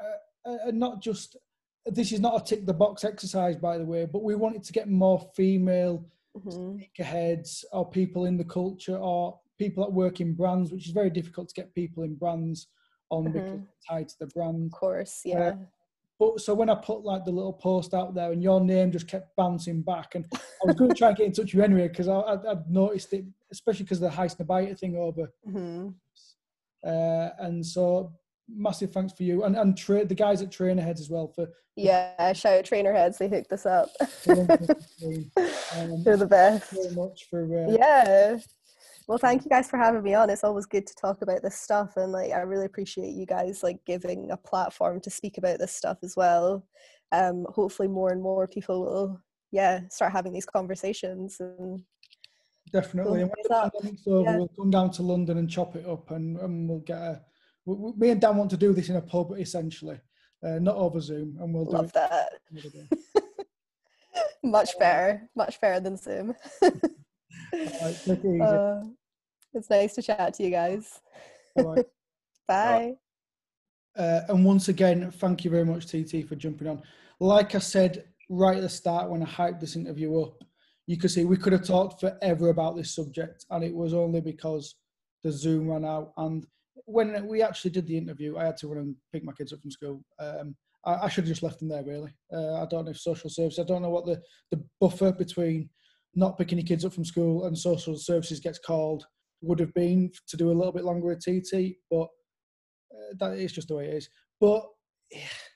and not just, this is not a tick the box exercise, by the way, but we wanted to get more female Mm-hmm. sneakerheads or people in the culture or people that work in brands, which is very difficult to get people in brands on Mm-hmm. because they're tied to the brand. Of course, yeah. Uh, but so when I put like the little post out there and your name just kept bouncing back, and I was going to try and get in touch with you anyway because I'd, I'd noticed it, especially because of the Heist Nabite thing over. Mm-hmm. Uh, and so massive thanks for you and and tra- the guys at Trainerheads as well for yeah shout out Trainerheads, they hooked us up. um, They're the best. Thank you very much for uh, yeah well, thank you guys for having me on. It's always good to talk about this stuff, and like I really appreciate you guys like giving a platform to speak about this stuff as well. Um hopefully more and more people will yeah start having these conversations, and definitely. And when the pandemic's over, yeah. we'll come down to London and chop it up, and, and we'll get a. We, we, me and Dan want to do this in a pub, essentially, uh, not over Zoom, and we'll love do it that. much better, much better than Zoom. Right, take it easy. Uh, it's nice to chat to you guys. Right. Bye. Uh, and once again, thank you very much, T T, for jumping on. Like I said right at the start when I hyped this interview up, you could see we could have talked forever about this subject, and it was only because the Zoom ran out. And when we actually did the interview, I had to run and pick my kids up from school. Um, I, I should have just left them there, really. Uh, I don't know if social services, I don't know what the, the buffer between not picking your kids up from school and social services gets called would have been to do a little bit longer at T T, but uh, that is just the way it is. But yeah,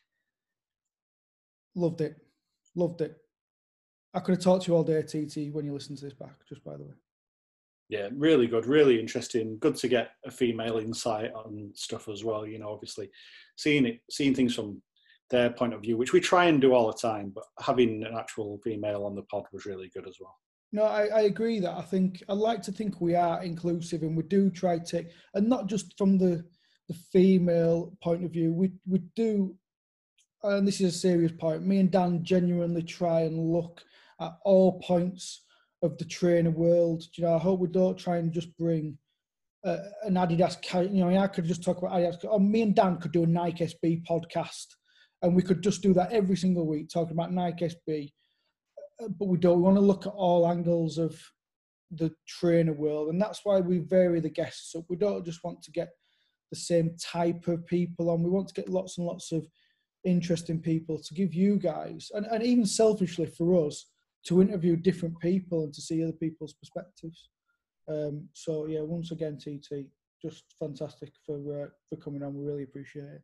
loved it. Loved it. I could have talked to you all day, T T, when you listen to this back, just by the way. Yeah, really good, really interesting. Good to get a female insight on stuff as well. You know, obviously seeing it, seeing things from their point of view, which we try and do all the time, but having an actual female on the pod was really good as well. No, I, I agree that I think, I like to think we are inclusive, and we do try to take, and not just from the, the female point of view, we, we do, and this is a serious point, me and Dan genuinely try and look at all points of the trainer world. You know, I hope we don't try and just bring uh, an Adidas, you know, I could just talk about Adidas, or me and Dan could do a Nike S B podcast, and we could just do that every single week, talking about Nike S B. But we don't. We want to look at all angles of the trainer world, and that's why we vary the guests up. We don't just want to get the same type of people on. We want to get lots and lots of interesting people to give you guys, and, and even selfishly for us, to interview different people and to see other people's perspectives. Um, so yeah, once again, T T, just fantastic for uh, for coming on. We really appreciate it.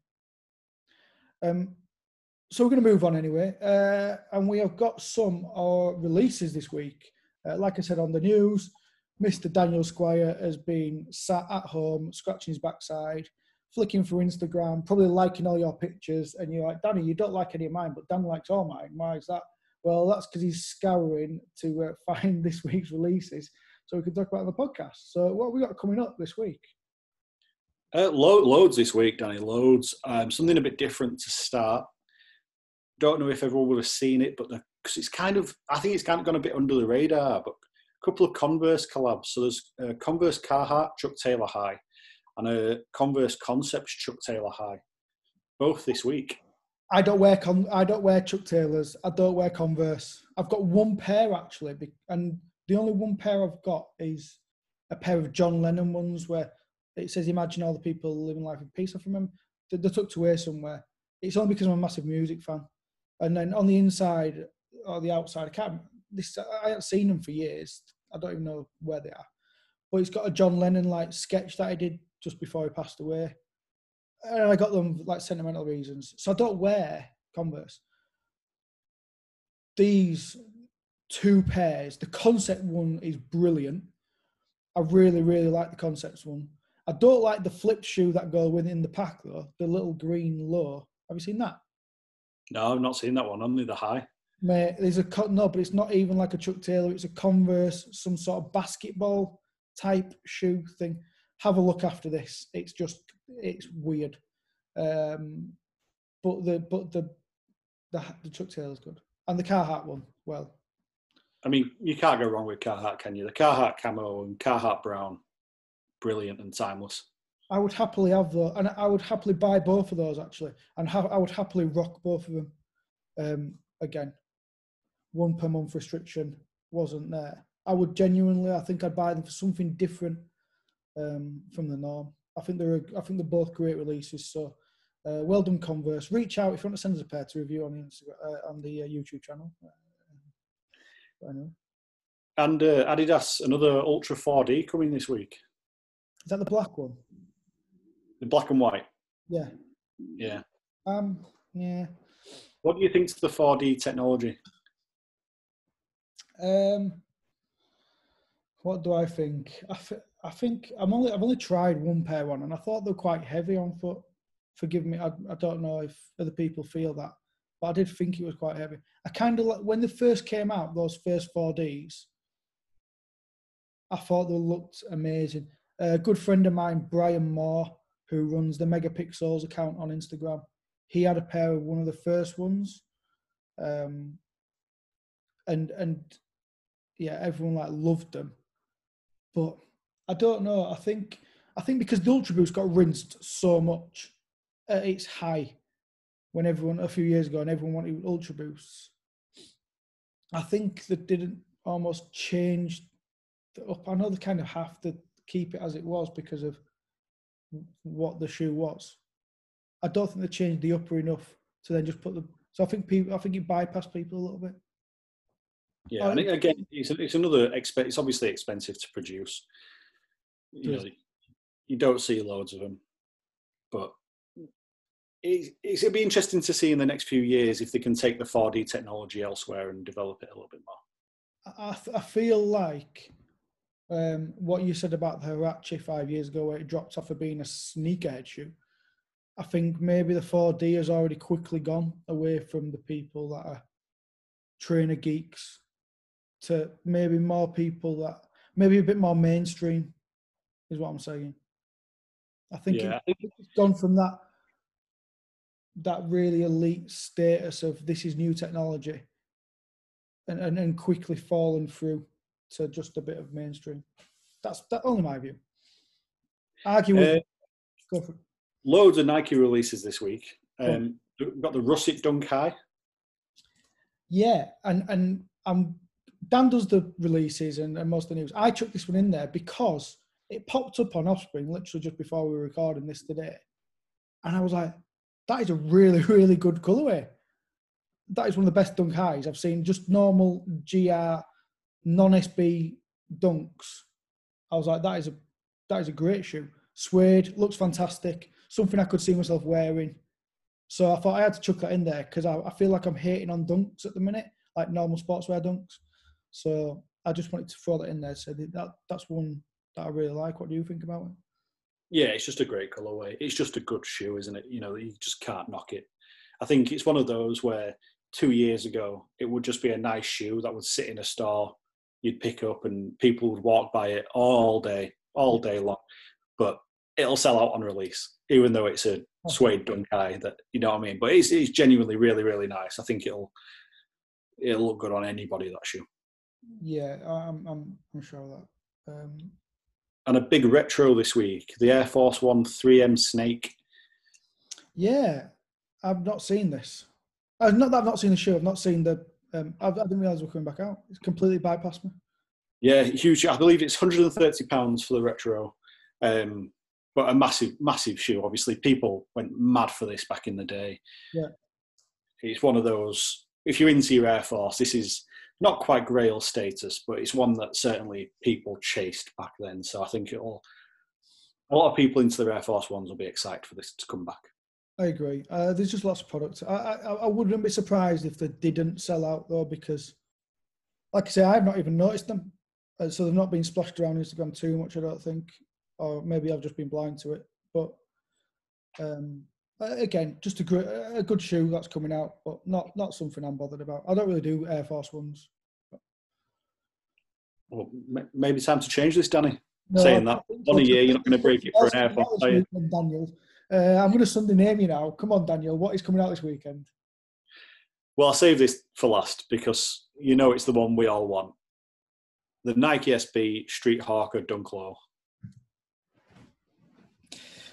Um, So we're going to move on anyway, uh, and we have got some uh, releases this week. Uh, like I said on the news, Mister Daniel Squire has been sat at home, scratching his backside, flicking through Instagram, probably liking all your pictures, and you're like, Danny, you don't like any of mine, but Dan likes all mine. Why is that? Well, that's because he's scouring to uh, find this week's releases so we can talk about it on the podcast. So what have we got coming up this week? Uh, lo- loads this week, Danny, loads. Um, something a bit different to start. Don't know if everyone would have seen it, but because it's kind of, I think it's kind of gone a bit under the radar, but a couple of Converse collabs. So there's a Converse Carhartt Chuck Taylor High and a Converse Concepts Chuck Taylor High, both this week. I don't wear Con- I don't wear Chuck Taylors. I don't wear Converse. I've got one pair actually, and the only one pair I've got is a pair of John Lennon ones where it says, "Imagine all the people living life in peace." From them, they're, they're tucked away somewhere. It's only because I'm a massive music fan. And then on the inside or the outside, I can't. This I haven't seen them for years. I don't even know where they are. But it's got a John Lennon like sketch that I did just before he passed away, and I got them like sentimental reasons. So I don't wear Converse. These two pairs, the Concept one is brilliant. I really, really like the Concepts one. I don't like the flip shoe that go within the pack though. The little green low. Have you seen that? No, I've not seen that one. Only the high. Mate, there's a no, but it's not even like a Chuck Taylor. It's a Converse, some sort of basketball type shoe thing. Have a look after this. It's just, it's weird. Um, but the but the the the Chuck Taylor's good, and the Carhartt one. Well, I mean, you can't go wrong with Carhartt, can you? The Carhartt camo and Carhartt brown, brilliant and timeless. I would happily have those, and I would happily buy both of those actually, and ha- I would happily rock both of them. Um, again, one per month restriction wasn't there. I would genuinely, I think I'd buy them for something different um, from the norm. I think they're, I think they're both great releases. So, uh, well done, Converse. Reach out if you want to send us a pair to review on the Instagram, uh, on the uh, YouTube channel. Uh, anyway. And uh, Adidas, another Ultra four D coming this week. Is that the black one? The black and white. Yeah. Yeah. Um. Yeah. What do you think to the four D technology? Um. What do I think? I, th- I think I'm only I've only tried one pair on, and I thought they were quite heavy on foot. Forgive me, I, I don't know if other people feel that, but I did think it was quite heavy. I kind of like when they first came out, those first four Ds. I thought they looked amazing. A good friend of mine, Brian Moore, who runs the Megapixels account on Instagram, he had a pair of one of the first ones, um, and and yeah, everyone like loved them. But I don't know. I think I think because the Ultra Boost got rinsed so much at its high when everyone a few years ago and everyone wanted Ultra Boosts. I think they didn't almost change the up. I know they kind of have to keep it as it was because of what the shoe was. I don't think they changed the upper enough to then just put the. So I think people. I think it bypassed people a little bit. Yeah, and again, it's, it's another exp- It's obviously expensive to produce. You know, you don't see loads of them, but it's, it's, it'll be interesting to see in the next few years if they can take the four D technology elsewhere and develop it a little bit more. I, I feel like um, what you said about the Huarache five years ago, where it dropped off of being a sneakerhead shoe. I think maybe the four D has already quickly gone away from the people that are trainer geeks to maybe more people that maybe a bit more mainstream is what I'm saying. I think, yeah, it, I think it's gone from that that really elite status of this is new technology and, and, and quickly fallen through to just a bit of mainstream. That's that only my view. Argue with uh, me. Go for it. Loads of Nike releases this week. Um, we've got the Russet Dunk High. Yeah, and and um, Dan does the releases and, and most of the news. I chucked this one in there because it popped up on Offspring literally just before we were recording this today. And I was like, that is a really, really good colourway. That is one of the best dunk highs I've seen. Just normal G R, non-S B dunks. I was like, that is a that is a great shoe. Suede, looks fantastic. Something I could see myself wearing. So I thought I had to chuck that in there because I, I feel like I'm hating on dunks at the minute, like normal sportswear dunks. So I just wanted to throw that in there. So that that's one that I really like. What do you think about it? Yeah, it's just a great colourway. It's just a good shoe, isn't it? You know, you just can't knock it. I think it's one of those where two years ago, it would just be a nice shoe that would sit in a store, you'd pick up and people would walk by it all day, all day long. But it'll sell out on release, even though it's a suede dunk high that, you know what I mean? But it's, it's genuinely really, really nice. I think it'll it'll look good on anybody, that shoe. Yeah, I'm, I'm, I'm sure of that. Um, And a big retro this week, the Air Force One three M Snake. Yeah, I've not seen this. Uh, not that I've not seen the show. I've not seen the. Um, I, I didn't realise we were coming back out. It's completely bypassed me. Yeah, huge. I believe it's one hundred thirty pounds for the retro, um, but a massive, massive shoe. Obviously, people went mad for this back in the day. Yeah, it's one of those. If you're into your Air Force, this is not quite Grail status, but it's one that certainly people chased back then. So I think it'll. A lot of people into their Air Force Ones will be excited for this to come back. I agree. Uh, there's just lots of products. I, I I wouldn't be surprised if they didn't sell out though, because, like I say, I've not even noticed them. Uh, so they've not been splashed around Instagram too much, I don't think, or maybe I've just been blind to it. But um, again, just a great, a good shoe that's coming out, but not not something I'm bothered about. I don't really do Air Force Ones. Well, maybe it's time to change this, Danny. No, Saying that one a year, you're not going to break it for an Air Force, are you? Daniel, uh, I'm going to Sunday name you now. Come on, Daniel. What is coming out this weekend? Well, I'll save this for last because you know it's the one we all want. The Nike S B Street Hawker Dunk Low.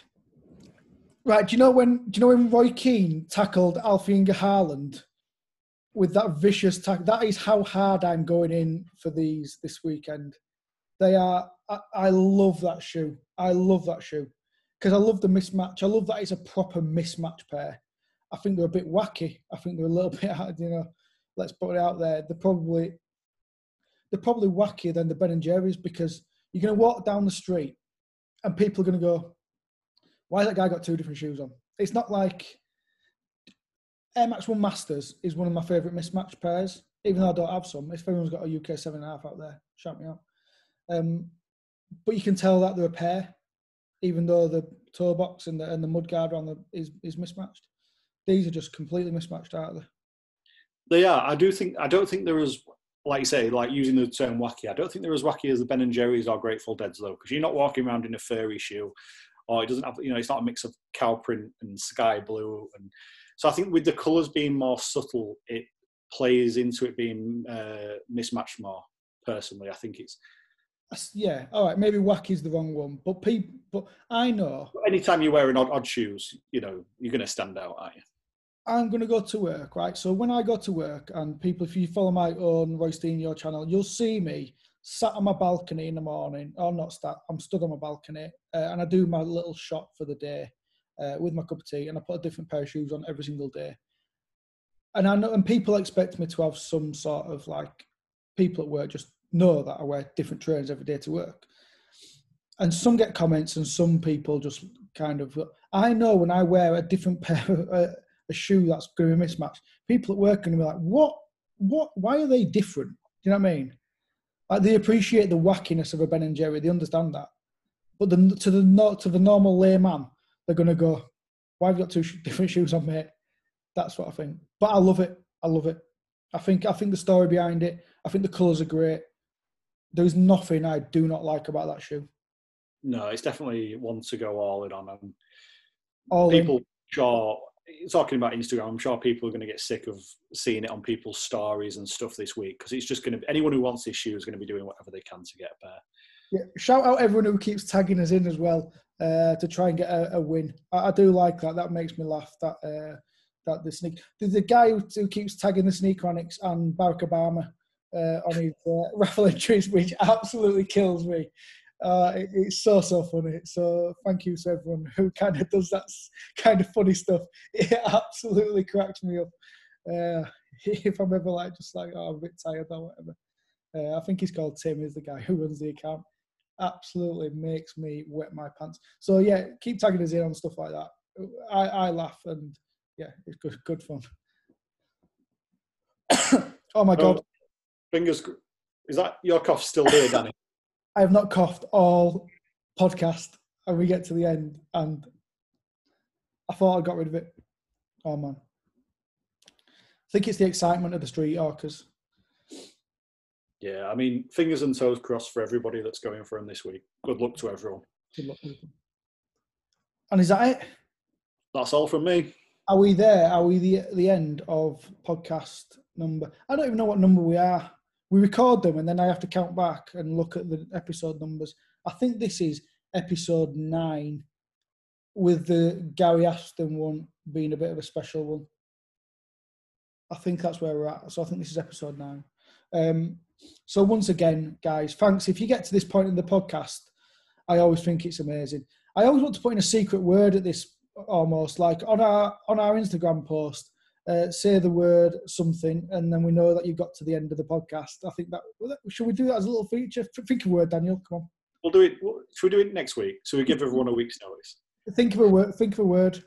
Right, do you know when do you know when Roy Keane tackled Alfie Inge Haaland with that vicious tackle? That is how hard I'm going in for these this weekend. They are. I, I love that shoe. I love that shoe because I love the mismatch. I love that it's a proper mismatch pair. I think they're a bit wacky. I think they're a little bit, you know. Let's put it out there. They're probably they're probably wackier than the Ben and Jerry's because you're going to walk down the street and people are going to go, why has that guy got two different shoes on? It's not like Air Max one Masters is one of my favourite mismatch pairs, even though I don't have some. If anyone's got a U K seven and a half out there, shout me out. Um, but you can tell that they're a pair, even though the toe box and the and the mudguard on the is is mismatched. These are just completely mismatched out there. They are. I do think. I don't think they're as, like you say, like using the term wacky. I don't think they're as wacky as the Ben and Jerry's or Grateful Dead's though, because you're not walking around in a furry shoe, or it doesn't have. You know, it's not a mix of cow print and sky blue, and so I think with the colours being more subtle, it plays into it being uh, mismatched more. Personally, I think it's. Yeah, all right. Maybe wacky is the wrong one, but people. But I know. Anytime you're wearing odd, odd shoes, you know you're going to stand out, aren't you? I'm going to go to work, right? So when I go to work, and people, if you follow my own Roy Steen, your channel, you'll see me sat on my balcony in the morning. Or not sat. I'm stood on my balcony, uh, and I do my little shot for the day uh, with my cup of tea, and I put a different pair of shoes on every single day. And I know, and people expect me to have some sort of like people at work just know that I wear different trainers every day to work. And some get comments and some people just kind of, I know when I wear a different pair of a, a shoe that's going to be mismatched, people at work are going to be like, what, what, why are they different? Do you know what I mean? Like they appreciate the wackiness of a Ben and Jerry. They understand that. But the, to the not to the normal layman, they're going to go, why have you got two sh- different shoes on, mate? That's what I think. But I love it. I love it. I think, I think the story behind it, I think the colours are great. There's nothing I do not like about that shoe. No, it's definitely one to go all in on. And all people, in. sure, talking about Instagram, I'm sure people are going to get sick of seeing it on people's stories and stuff this week because it's just going to be, anyone who wants this shoe is going to be doing whatever they can to get a pair. Yeah, shout out everyone who keeps tagging us in as well uh, to try and get a, a win. I, I do like that. That makes me laugh. That uh, that the sneak, the, the guy who, who keeps tagging the Sneakronics and Barack Obama uh, on his uh, raffle entries, which absolutely kills me. Uh, it, it's so so funny. So thank you to everyone who kind of does that kind of funny stuff. It absolutely cracks me up. Uh, if I'm ever like just like oh, I'm a bit tired or whatever. Uh, I think he's called Tim. Is the guy who runs the account. Absolutely makes me wet my pants. So yeah, keep tagging us in on stuff like that. I, I laugh and yeah, it's good good fun. Oh my god! Oh, fingers. Is that your cough still there, Danny? I have not coughed all podcast, and we get to the end, and I thought I got rid of it. Oh man! I think it's the excitement of the Street Hawkers. Yeah, I mean, fingers and toes crossed for everybody that's going for him this week. Good luck to everyone. Good luck with them. And is that it? That's all from me. Are we there? Are we the the end of podcast number? I don't even know what number we are. We record them and then I have to count back and look at the episode numbers. I think this is episode nine, with the Gary Aston one being a bit of a special one. I think that's where we're at. So I think this is episode nine. Um, so once again, guys, thanks. If you get to this point in the podcast, I always think it's amazing. I always want to put in a secret word at this, almost like on our on our Instagram post. Uh, say the word something, and then we know that you got to the end of the podcast. I think that should we do that as a little feature? Think of a word, Daniel. Come on. We'll do it. Should we do it next week? So we give everyone a week's notice. Think of a word. Think of a word.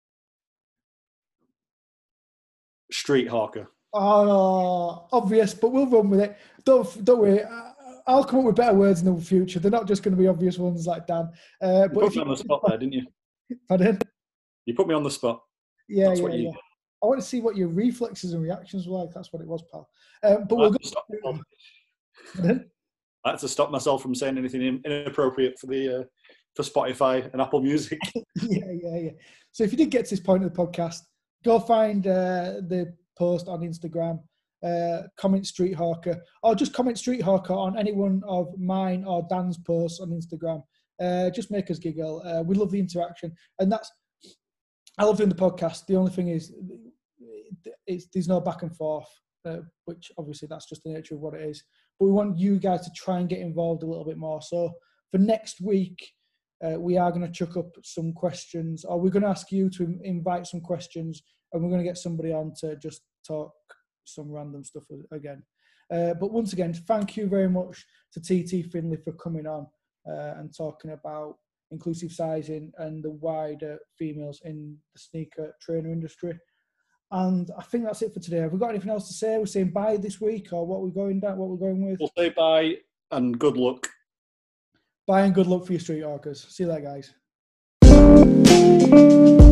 Street Hawker. Oh, obvious, but we'll run with it. Don't don't worry. I'll come up with better words in the future. They're not just going to be obvious ones like Dan. Uh, You but put me you, on the spot there, didn't you? Pardon? You put me on the spot. Yeah, That's yeah, what you yeah. did. I want to see what your reflexes and reactions were like. That's what it was, pal. Um, but I we'll had go. to stop myself. Pardon? I had to stop myself from saying anything inappropriate for the uh, for Spotify and Apple Music. yeah, yeah, yeah. So if you did get to this point of the podcast, go find uh, the post on Instagram, uh, comment Street Hawker, or just comment Street Hawker on any one of mine or Dan's posts on Instagram. Uh, just make us giggle. Uh, we love the interaction, and that's I love doing the podcast. The only thing is, it's, there's no back and forth, uh, which obviously that's just the nature of what it is. But we want you guys to try and get involved a little bit more. So for next week, uh, we are going to chuck up some questions, or we're going to ask you to invite some questions, and we're going to get somebody on to just talk some random stuff again. Uh, but once again, thank you very much to T T Finlay for coming on uh, and talking about inclusive sizing and the wider females in the sneaker trainer industry. And I think that's it for today. Have we got anything else to say? We're saying bye this week, or what we're going down, what we're going with? We'll say bye and good luck. Bye and good luck for your street hawkers. See you later, guys.